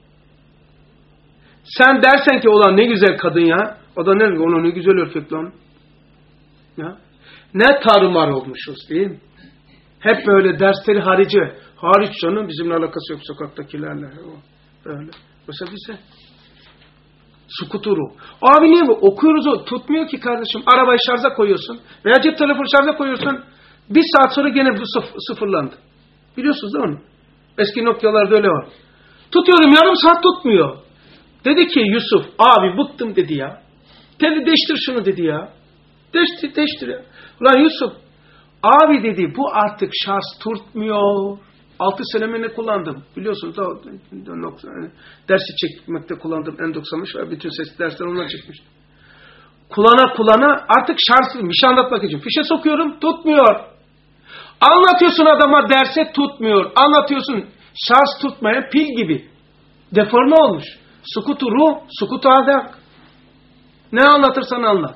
Sen dersen ki ulan ne güzel kadın ya. O da ne ona ne güzel erkek lan. Ya. Ne tarumar olmuşuz değil mi? Hep böyle dersleri harici. Hariç canım bizimle alakası yok sokaktakilerle. Böyle. Mesela bize. Sukuturu. Abi niye bu? Okuyoruz o. Tutmuyor ki kardeşim. Arabayı şarja koyuyorsun. Veya cep telefonu şarja koyuyorsun. Bir saat sonra gene bu sıf sıfırlandı. Biliyorsunuz değil mi? Eski Nokia'larda öyle var. Tutuyorum yarım saat tutmuyor. Dedi ki Yusuf abi bıktım dedi ya. Dedi değiştir şunu dedi ya. Değiştir değiştir ya. Ulan Yusuf abi dedi bu artık şarj tutmuyor. Altı senemi ne kullandım? Biliyorsunuz da dersi çekmekte kullandım. En doksanmış ve bütün sesli dersler ondan çıkmış. Kulana kulana artık şarj bir şey anlatmak için. Fişe sokuyorum tutmuyor. Anlatıyorsun adama derse tutmuyor. Anlatıyorsun şarj tutmayan pil gibi. Deforme olmuş. Sukutu ruh, sukutu ahlak. Ne anlatırsan anlat.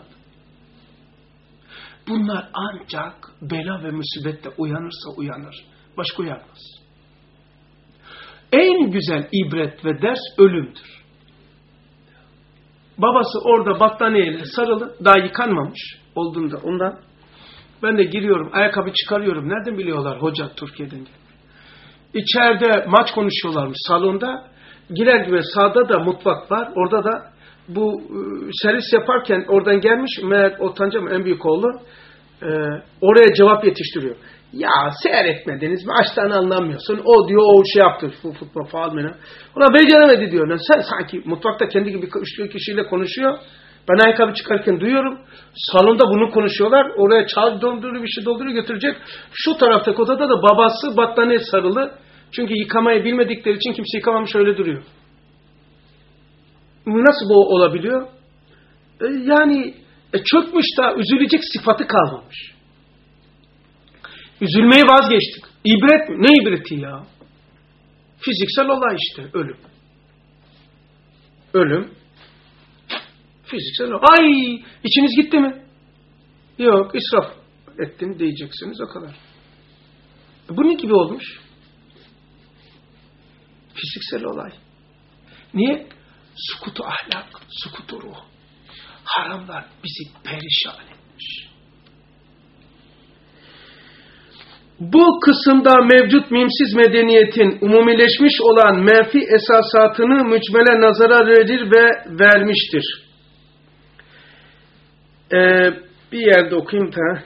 Bunlar ancak bela ve musibette uyanırsa uyanır. Başka uyanmaz. En güzel ibret ve ders ölümdür. Babası orada battaniyeyle sarılı, daha yıkanmamış olduğunda ondan. Ben de giriyorum, ayakkabı çıkarıyorum. Nereden biliyorlar hoca Türkiye'den gelmiş. İçeride maç konuşuyorlarmış salonda. Girer gibi sağda da mutfak var. Orada da bu servis yaparken oradan gelmiş. Meğer o tanca en büyük oğlu e, oraya cevap yetiştiriyor. Ya seyretmediniz mi? Açtan anlamıyorsun. O diyor o şey yaptı. Futbol falan bana. Ona beceremedi diyor. Sen sanki mutfakta kendi gibi üç kişiyle konuşuyor. Ben ayakkabı çıkarken duyuyorum. Salonda bunu konuşuyorlar. Oraya çay dolduruyor, bir şey dolduruyor, götürecek. Şu taraftaki odada da babası battaniye sarılı. Çünkü yıkamayı bilmedikleri için kimse yıkamamış, öyle duruyor. Nasıl bu olabiliyor? E, yani e, çökmüş da üzülecek sıfatı kalmamış. Üzülmeyi vazgeçtik. İbret mi? Ne ibreti ya? Fiziksel olay işte. Ölüm. Ölüm. Fiziksel olay. Ay! İçiniz gitti mi? Yok. İsraf ettim diyeceksiniz. O kadar. Bu ne gibi olmuş? Fiziksel olay. Niye? Sukutu ahlak, sukutu ruh. Haramlar bizi perişan etmiş. Bu kısımda mevcut mimsiz medeniyetin umumileşmiş olan menfi esasatını mücmele nazara verir ve vermiştir. Ee, bir yerde okuyayım da.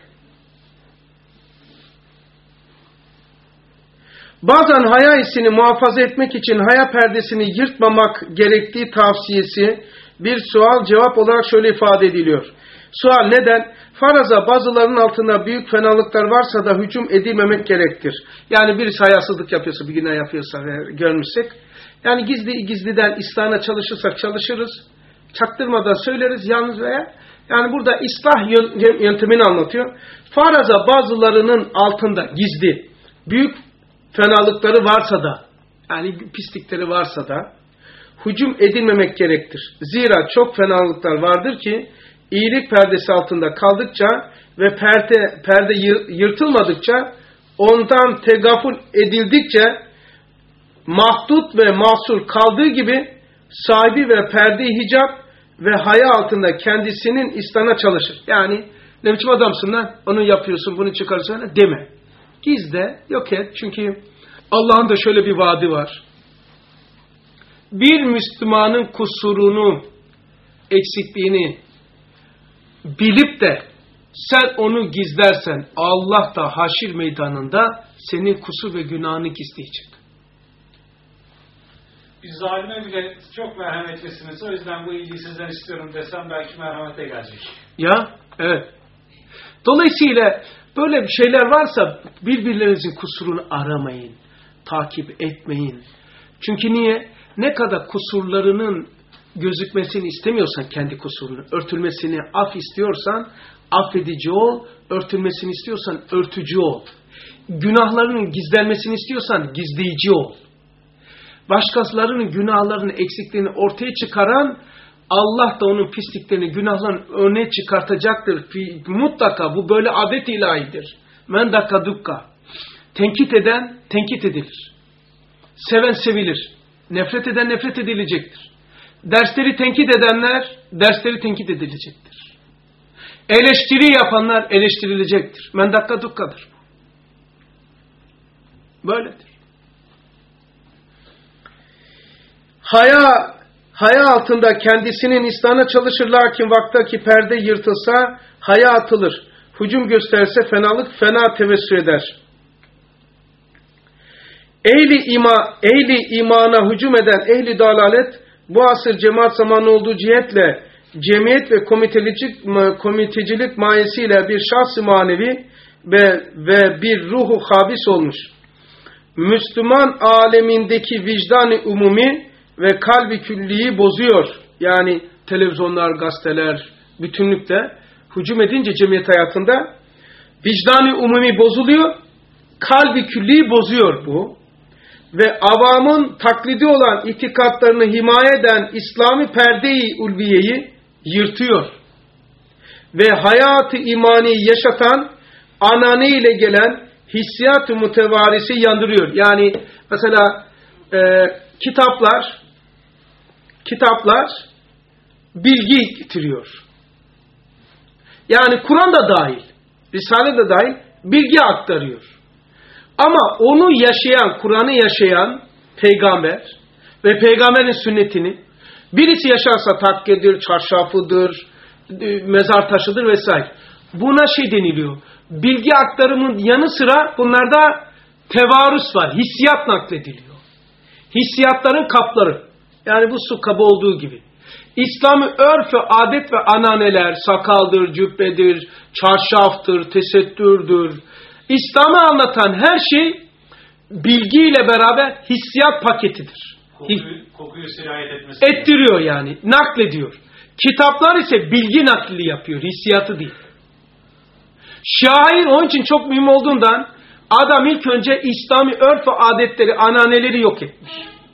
Bazen haya hissini muhafaza etmek için haya perdesini yırtmamak gerektiği tavsiyesi bir sual cevap olarak şöyle ifade ediliyor. Sual neden? Faraza bazılarının altında büyük fenalıklar varsa da hücum edilmemek gerektir. Yani birisi hayasızlık yapıyorsa, bir günah yapıyorsa ve görmüşsek, yani gizli gizliden İslah'ına çalışırsak çalışırız, çaktırmadan söyleriz yalnız veya, yani burada ıslah yöntemini anlatıyor. Faraza bazılarının altında gizli, büyük fenalıkları varsa da, yani pislikleri varsa da, hücum edilmemek gerektir. Zira çok fenalıklar vardır ki, iyilik perdesi altında kaldıkça ve perde, perde yırtılmadıkça, ondan tegafül edildikçe, mahdut ve mahsur kaldığı gibi, sahibi ve perde-i hicap ve haya altında kendisinin istana çalışır. Yani, ne biçim adamsın lan, onu yapıyorsun, bunu çıkarırsan deme. Gizle, yok et. Çünkü Allah'ın da şöyle bir vaadi var. Bir Müslümanın kusurunu, eksikliğini bilip de sen onu gizlersen Allah da haşir meydanında senin kusur ve günahını gizleyecek. Biz zalime bile çok merhametlisiniz. O yüzden bu iyiliği sizden istiyorum desem belki merhamete gelecek. Ya, evet. Dolayısıyla böyle bir şeyler varsa birbirlerinizin kusurunu aramayın, takip etmeyin. Çünkü niye? Ne kadar kusurlarının gözükmesini istemiyorsan kendi kusurunu, örtülmesini af istiyorsan affedici ol, örtülmesini istiyorsan örtücü ol. Günahlarının gizlenmesini istiyorsan gizleyici ol. Başkalarının günahlarını, eksikliğini ortaya çıkaran Allah da onun pisliklerini, günahlarını öne çıkartacaktır. Mutlaka bu böyle adet ilahidir. Men dakka dukka. Tenkit eden tenkit edilir. Seven sevilir. Nefret eden nefret edilecektir. Dersleri tenkit edenler dersleri tenkit edilecektir. Eleştiri yapanlar eleştirilecektir. Men dakka dukkadır. Böyledir. Haya Haya altında kendisinin İslam'a çalışır, lakin vaktaki perde yırtılsa haya atılır. Hücum gösterse fenalık fena tevessü eder. Ehli, ima, ehli imana hücum eden ehli dalalet bu asır cemaat zamanı olduğu cihetle cemiyet ve komitecilik, komitecilik mayesiyle bir şahs-ı manevi ve, ve bir ruhu habis olmuş. Müslüman alemindeki vicdan-ı umumi ve kalbi külliyi bozuyor. Yani televizyonlar, gazeteler, bütünlükte hücum edince cemiyet hayatında vicdan-ı umumi bozuluyor, kalbi külliyi bozuyor bu. Ve avamın taklidi olan itikatlarını himaye eden İslami perde-i ulviyeyi yırtıyor. Ve hayatı imani yaşatan anane ile gelen hissiyat-ı mutevarisi yandırıyor. Yani mesela e, kitaplar kitaplar bilgi getiriyor. Yani Kur'an da dahil, Risale de dahil bilgi aktarıyor. Ama onu yaşayan, Kur'an'ı yaşayan peygamber ve peygamberin sünnetini birisi yaşarsa takkedir, çarşafıdır, mezar taşıdır vesaire. buna şey deniliyor. Bilgi aktarımın yanı sıra bunlarda tevarüs var. Hissiyat naklediliyor. Hissiyatların kapları. Yani bu su kabı olduğu gibi. İslam'ı örf ve adet ve ananeler, sakaldır, cübbedir, çarşaftır, tesettürdür. İslam'ı anlatan her şey bilgiyle beraber hissiyat paketidir. Kokuyu, kokuyu sirayet etmesi. Ettiriyor yani, naklediyor. Kitaplar ise bilgi nakli yapıyor, hissiyatı değil. Şair onun için çok mühim olduğundan adam ilk önce İslami örf ve adetleri, ananeleri yok etmiş.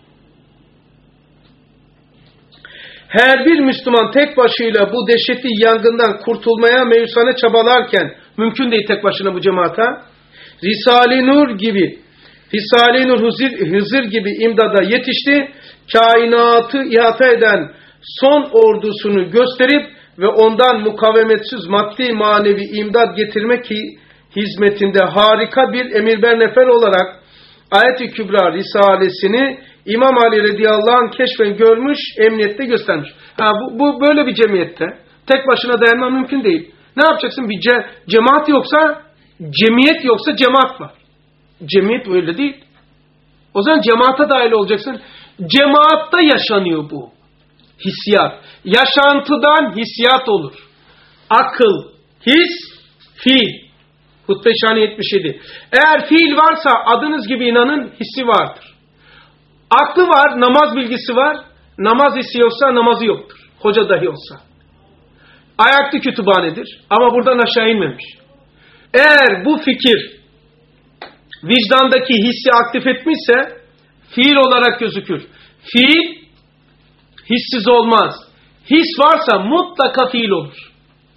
Her bir Müslüman tek başıyla bu dehşetli yangından kurtulmaya meyusane çabalarken, mümkün değil tek başına bu cemaata, Risale-i Nur gibi, Risale-i Nur Hızır, Hızır gibi imdada yetişti, kainatı ihata eden son ordusunu gösterip ve ondan mukavemetsiz maddi manevi imdad getirmek hizmetinde harika bir emirber nefer olarak Ayet-i Kübra Risalesini İmam Ali radıyallahu anh keşfen görmüş, emniyette göstermiş. Ha, bu, bu böyle bir cemiyette tek başına dayanma mümkün değil. Ne yapacaksın? Bir ce, cemaat yoksa, cemiyet yoksa cemaat var. Cemiyet öyle değil. O zaman cemaate dahil olacaksın. Cemaatta yaşanıyor bu. Hissiyat. Yaşantıdan hissiyat olur. Akıl, his, fiil. Hutbe-i yetmiş yedi. Eğer fiil varsa adınız gibi inanın, hissi vardır. Aklı var, namaz bilgisi var. Namaz hissi yoksa namazı yoktur. Hoca dahi olsa. Ayaklı kütüphanedir. Ama buradan aşağı inmemiş. Eğer bu fikir vicdandaki hissi aktif etmişse fiil olarak gözükür. Fiil hissiz olmaz. His varsa mutlaka fiil olur.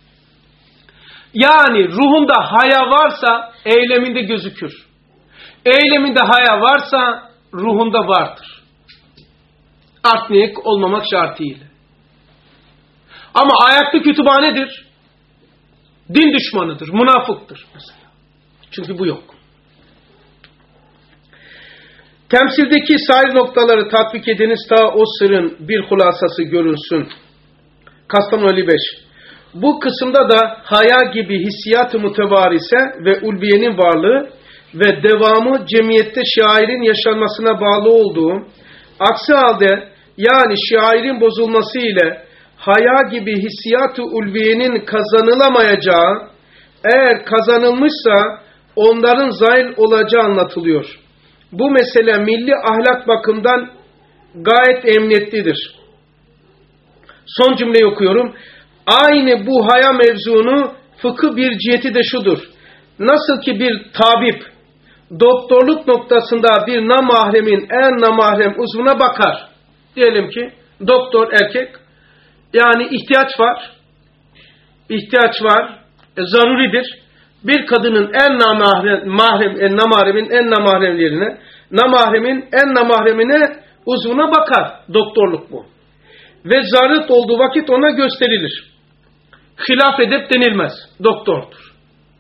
Yani ruhunda haya varsa eyleminde gözükür. Eyleminde haya varsa ruhunda vardır. Art niyet olmamak şartıyla. Ama ayaklı kütüphanedir. Din düşmanıdır, münafıktır mesela. Çünkü bu yok. Temsildeki sair noktaları tatbik ediniz ta o sırrın bir hulasası görünsün. Kastamonu elli beş. Bu kısımda da haya gibi hissiyat-ı mutevarise ve ulviyenin varlığı ve devamı cemiyette şairin yaşanmasına bağlı olduğu, aksi halde yani şairin bozulması ile haya gibi hissiyat-ı ulviyenin kazanılamayacağı, eğer kazanılmışsa onların zail olacağı anlatılıyor. Bu mesele milli ahlak bakımından gayet emniyetlidir. Son cümleyi okuyorum. Aynı bu haya mevzunu fıkıh bir ciheti de şudur. Nasıl ki bir tabip doktorluk noktasında bir namahremin en namahrem uzvuna bakar. Diyelim ki doktor erkek, yani ihtiyaç var. İhtiyaç var. E, zaruridir. Bir kadının en namahrem, mahrem, en namahremin en namahremlerine, namahremin en namahremine uzvuna bakar. Doktorluk bu. Ve zaruret olduğu vakit ona gösterilir. Hilaf edep denilmez. Doktordur.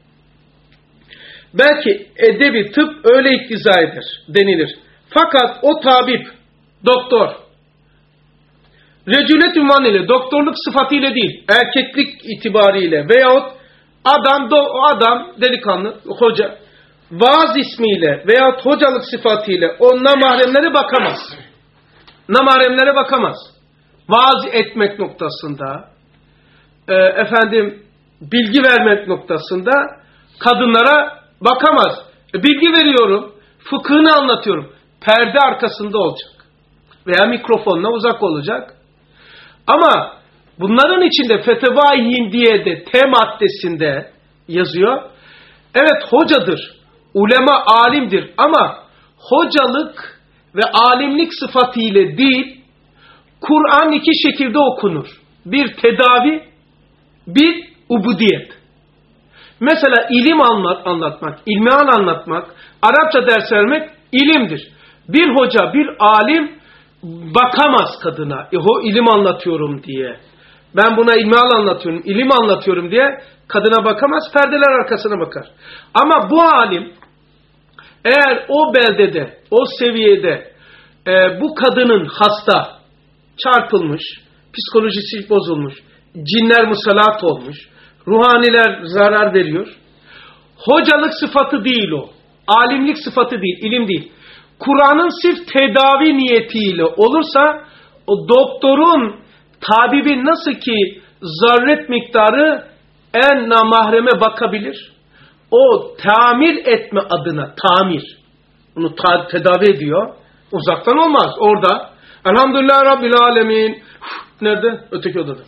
Belki edebi tıp öyle iktiza eder denilir. Fakat o tabip, doktor, recület ünvan ile, doktorluk sıfatıyla değil, erkeklik itibariyle veyahut adam, do, adam delikanlı, hoca, vaaz ismiyle veyahut hocalık sıfatıyla o namahremlere bakamaz. Namahremlere bakamaz. Vaaz etmek noktasında, e, efendim bilgi vermek noktasında kadınlara bakamaz. E, bilgi veriyorum, fıkhını anlatıyorum. Perde arkasında olacak. Veya mikrofonla uzak olacak. Ama bunların içinde Feteva-i Hindiye'de T maddesinde yazıyor. Evet hocadır, ulema alimdir ama hocalık ve alimlik sıfatıyla değil, Kur'an iki şekilde okunur. Bir tedavi, bir ubudiyet. Mesela ilim anlat, anlatmak, ilmihal anlatmak, Arapça ders vermek ilimdir. Bir hoca, bir alim bakamaz kadına, e, o ilim anlatıyorum diye. Ben buna ilmihal anlatıyorum, ilim anlatıyorum diye kadına bakamaz, perdeler arkasına bakar. Ama bu alim eğer o beldede, o seviyede e, bu kadının hasta, çarpılmış, psikolojisi bozulmuş, cinler musallat olmuş, ruhaniler zarar veriyor. Hocalık sıfatı değil o. Alimlik sıfatı değil, ilim değil. Kur'an'ın sırf tedavi niyetiyle olursa o doktorun, tabibin nasıl ki zarret miktarı en namahreme bakabilir. O tamir etme adına tamir. Bunu ta tedavi ediyor. Uzaktan olmaz. Orada. Elhamdülillah Rabbil Alemin. Nerede? Öteki odada.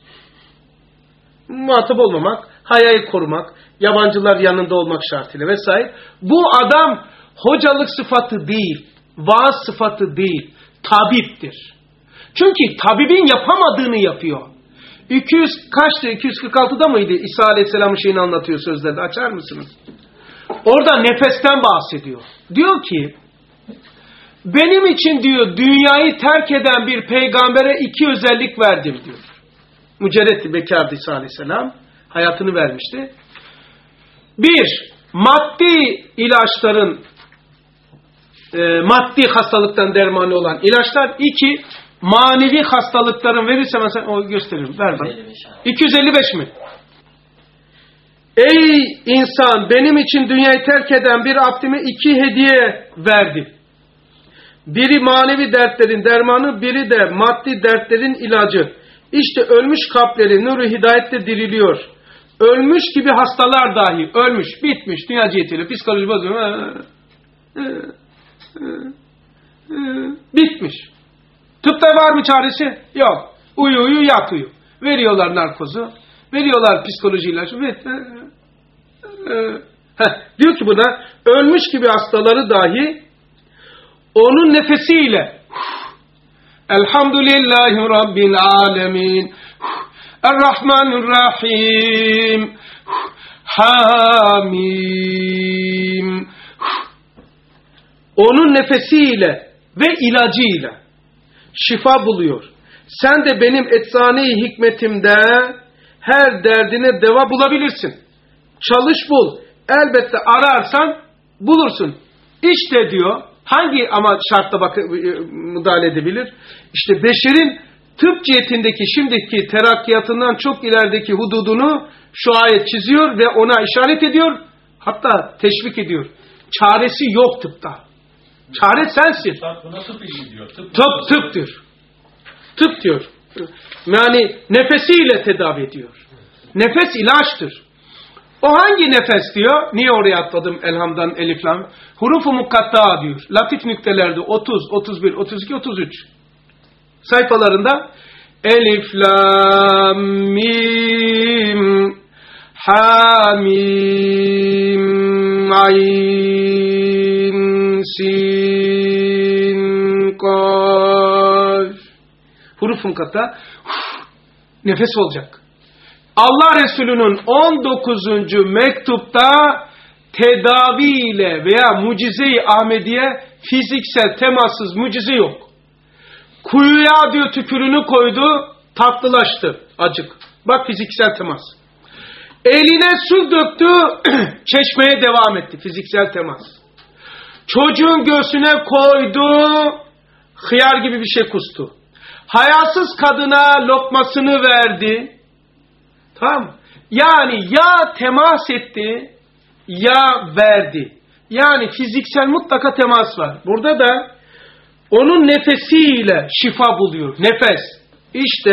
Muhatap olmamak, hayayı korumak, yabancılar yanında olmak şartıyla vesaire. Bu adam hocalık sıfatı değil, vaaz sıfatı değil, tabiptir. Çünkü tabibin yapamadığını yapıyor. iki yüz kaçtı? iki yüz kırk altıda mıydı? İsa Aleyhisselam'ın şeyini anlatıyor sözlerde. Açar mısınız? Orada nefesten bahsediyor. Diyor ki, benim için diyor dünyayı terk eden bir peygambere iki özellik verdim diyor. Mücerret-i bekardı İsa Aleyhisselam. Hayatını vermişti. Bir, maddi ilaçların e, maddi hastalıktan dermanı olan ilaçlar. İki, manevi hastalıkların verirse mesela o gösteririm. Ver bana. iki yüz elli beş mi? Ey insan, benim için dünyayı terk eden bir abdime iki hediye verdim. Biri manevi dertlerin dermanı, biri de maddi dertlerin ilacı. İşte ölmüş kalpleri nuru hidayette diriliyor. Ölmüş gibi hastalar dahi ölmüş, bitmiş dünya cihetiyle, psikoloji bozuyor. Bitmiş. Tıpta var mı çaresi? Yok. Uyu uyu yat uyu. Veriyorlar narkozu. Veriyorlar psikoloji ilacı. Heh, diyor ki buna ölmüş gibi hastaları dahi onun nefesiyle Elhamdülillahi Rabbil Alemin Errahmanirrahim Hamim onun nefesiyle ve ilacıyla şifa buluyor. Sen de benim eczane-i hikmetimde her derdine deva bulabilirsin. Çalış bul. Elbette ararsan bulursun. İşte diyor, hangi ama şartta bak müdahale edebilir? İşte beşerin tıp cihetindeki şimdiki terakkiyatından çok ilerideki hududunu şu ayet çiziyor ve ona işaret ediyor. Hatta teşvik ediyor. Çaresi yok tıpta. Çare sensin. Buna tıp işi diyor. Tıp, tıp, tıp diyor. Tıp diyor. Yani nefesiyle tedavi ediyor. Nefes ilaçtır. O hangi nefes diyor? Niye oraya atladım elhamdan eliflam? Hurufu mukatta diyor. Latif nüktelerde otuz, otuz bir, otuz iki, otuz üç sayfalarında elif lam mim ha mim ayn sin kaf hurufu mukatta nefes olacak. Allah Resulü'nün on dokuzuncu mektupta tedaviyle veya mucize-i Ahmediye fiziksel temassız mucize yok. Kuyuya diyor tükürünü koydu, tatlılaştı acık. Bak fiziksel temas. Eline su döktü, çeşmeye devam etti fiziksel temas. Çocuğun göğsüne koydu, hıyar gibi bir şey kustu. Hayasız kadına lokmasını verdi. Tamam. Yani ya temas etti ya verdi. Yani fiziksel mutlaka temas var. Burada da onun nefesiyle şifa buluyor. Nefes. İşte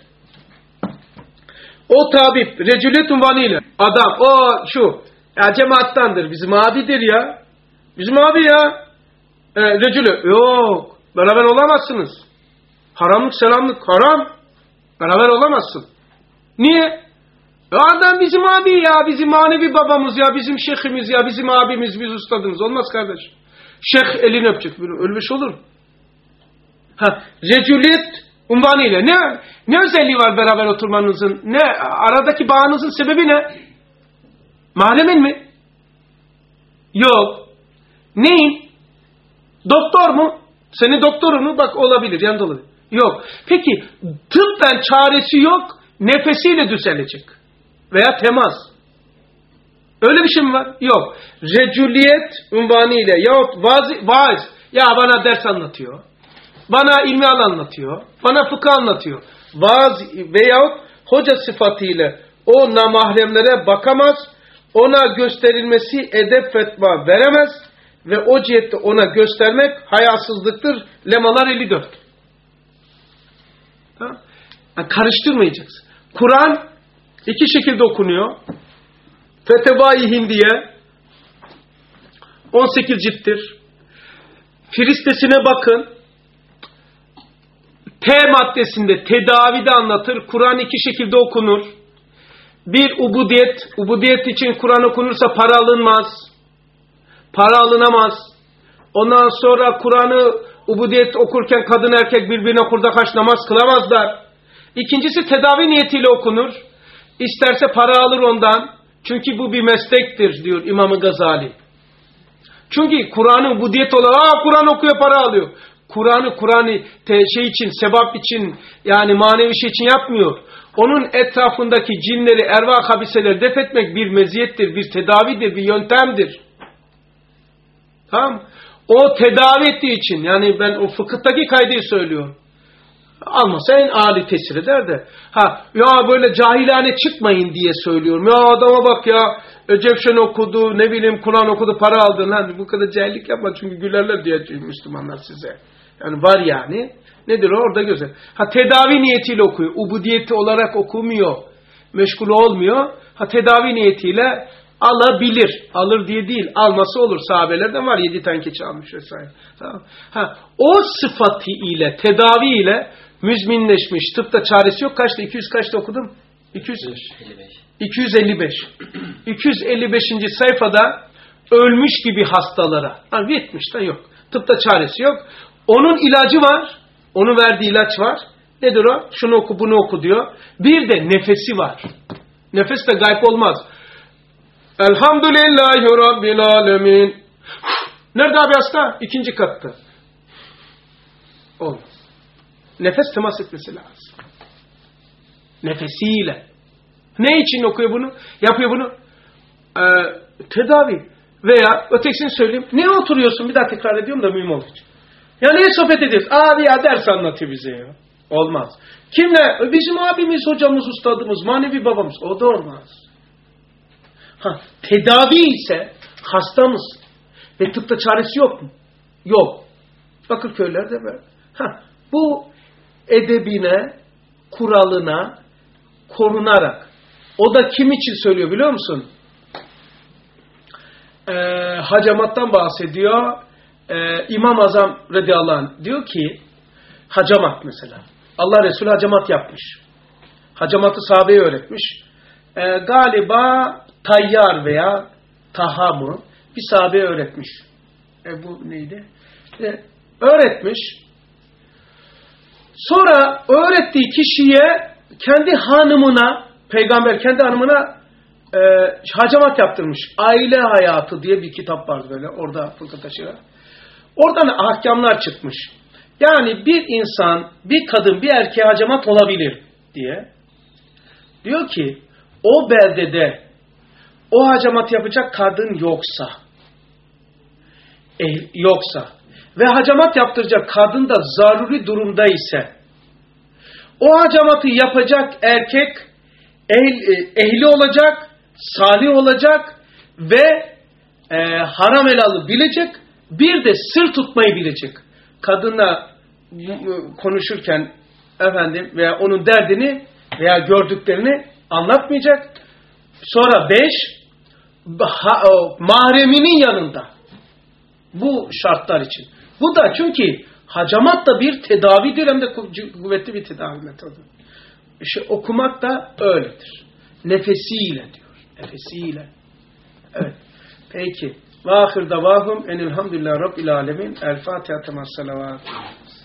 o tabip recület unvanıyla adam o şu ya cemaattandır bizim abidir ya. Bizim abi ya. E, recülü yok. Beraber olamazsınız. Haramlık selamlık haram. Beraber olamazsın. Niye? Adam bizim abi ya, bizim manevi babamız ya, bizim şeyhimiz ya, bizim abimiz, biz ustadımız. Olmaz kardeş. Şeyh elini öpecek. Öyle bir şey olur. Ha, recüliyet unvanıyla. Ne, ne özelliği var beraber oturmanızın? Ne, aradaki bağınızın sebebi ne? Mahrem'in mi? Yok. Neyin? Doktor mu? Senin doktorun mu? Bak olabilir, yanında olabilir. Yok. Peki tıbben çaresi yok, nefesiyle düzelecek. Veya temas. Öyle bir şey mi var? Yok. Recüliyet unvanıyla yahut vaaz, vaaz. Ya bana ders anlatıyor. Bana ilmihal anlatıyor. Bana fıkıh anlatıyor. Vaaz veyahut hoca sıfatıyla O namahremlere bakamaz, ona gösterilmesi edep fetva veremez ve o cihette ona göstermek hayasızlıktır. Lemalar elli dört. Tamam. Yani karıştırmayacaksın. Kur'an iki şekilde okunuyor. Fetevai Hindiye on sekiz cilttir. Firistesine bakın. T maddesinde tedavide anlatır. Kur'an iki şekilde okunur. Bir ubudiyet. Ubudiyet için Kur'an okunursa para alınmaz. Para alınamaz. Ondan sonra Kur'an'ı ubudiyet okurken kadın erkek birbirine kurda namaz kılamazlar. İkincisi tedavi niyetiyle okunur. İsterse para alır ondan. Çünkü bu bir meslektir diyor İmam-ı Gazali. Çünkü Kur'an'ı ubudiyet olarak aa Kur'an okuyor para alıyor. Kur'an'ı Kur'an'ı şey için, sebap için yani manevi şey için yapmıyor. Onun etrafındaki cinleri, ervah habiseleri def etmek bir meziyettir, bir tedavidir, bir yöntemdir. Tamam. O tedavi ettiği için yani ben o fıkıhtaki kaydeyi söylüyorum. Almasa en âli tesir eder de. Ha ya böyle cahilane çıkmayın diye söylüyorum. Ya adama bak ya Cevşen okudu, ne bileyim Kur'an okudu, para aldı. Lan bu kadar cahillik yapma çünkü gülerler diye Müslümanlar size. Yani var yani. Nedir o? Orada güzel. Ha tedavi niyetiyle okuyor. Ubudiyeti olarak okumuyor. Meşgul olmuyor. Ha tedavi niyetiyle alabilir. Alır diye değil. Alması olur. Sahabelerden var. Yedi tane keçi almış vesaire. Tamam. Ha o sıfatı ile, tedavi ile müzminleşmiş. Tıpta çaresi yok. Kaçta? iki yüz kaçta okudum? iki yüz elli beş. iki yüz elli beş. iki yüz elli beşinci sayfada ölmüş gibi hastalara. Yani yetmişten yok. Tıpta çaresi yok. Onun ilacı var. Onun verdiği ilaç var. Nedir o? Şunu oku, bunu oku diyor. Bir de nefesi var. Nefes de gayb olmaz. Elhamdülillahi Rabbil alemin. Nerede abi hasta? İkinci katta. Olmaz. Nefes temas etmesi lazım. Nefesiyle. Ne için okuyor bunu? Yapıyor bunu? Ee, tedavi. Veya ötekisini söyleyeyim. Niye oturuyorsun? Bir daha tekrar ediyorum da mühim olur. Ya niye sohbet ediyoruz? Abi ya ders anlatıyor bize ya. Olmaz. Kimle? Bizim abimiz, hocamız, ustadımız, manevi babamız. O da olmaz. Ha, tedavi ise hasta mısın? Ve tıpta çaresi yok mu? Yok. Bakırköylerde böyle. Ha, bu edebine, kuralına korunarak. O da kim için söylüyor biliyor musun? Ee, hacamattan bahsediyor. Ee, İmam-ı Azam radıyallahu anh diyor ki hacamat mesela. Allah Resulü hacamat yapmış. Hacamatı sahabeye öğretmiş. Ee, galiba Tayyar veya Taha mı? Bir sahabeye öğretmiş. E bu neydi? E, öğretmiş. Sonra öğrettiği kişiye kendi hanımına, peygamber kendi hanımına e, hacamat yaptırmış. Aile Hayatı diye bir kitap var böyle. Orada fıkıh taşıra. Oradan ahkamlar çıkmış. Yani bir insan, bir kadın, bir erkeğe hacamat olabilir diye. Diyor ki o beldede o hacamat yapacak kadın yoksa eh, yoksa ve hacamat yaptıracak kadın da zaruri durumda ise o hacamatı yapacak erkek ehl, ehli olacak, salih olacak ve e, haram helalı bilecek, bir de sır tutmayı bilecek. Kadınla konuşurken efendim veya onun derdini veya gördüklerini anlatmayacak. Sonra beş ha, o, mahreminin yanında. Bu şartlar için. Bu da çünkü hacamat da bir tedavidir hem de kuvvetli bir tedavi metodu. İşte okumak da öyledir. Nefesiyle diyor. Nefesiyle. Evet. Peki. Ve ahir davahum enilhamdülillah rabbil alemin. El Fatiha temas salavat.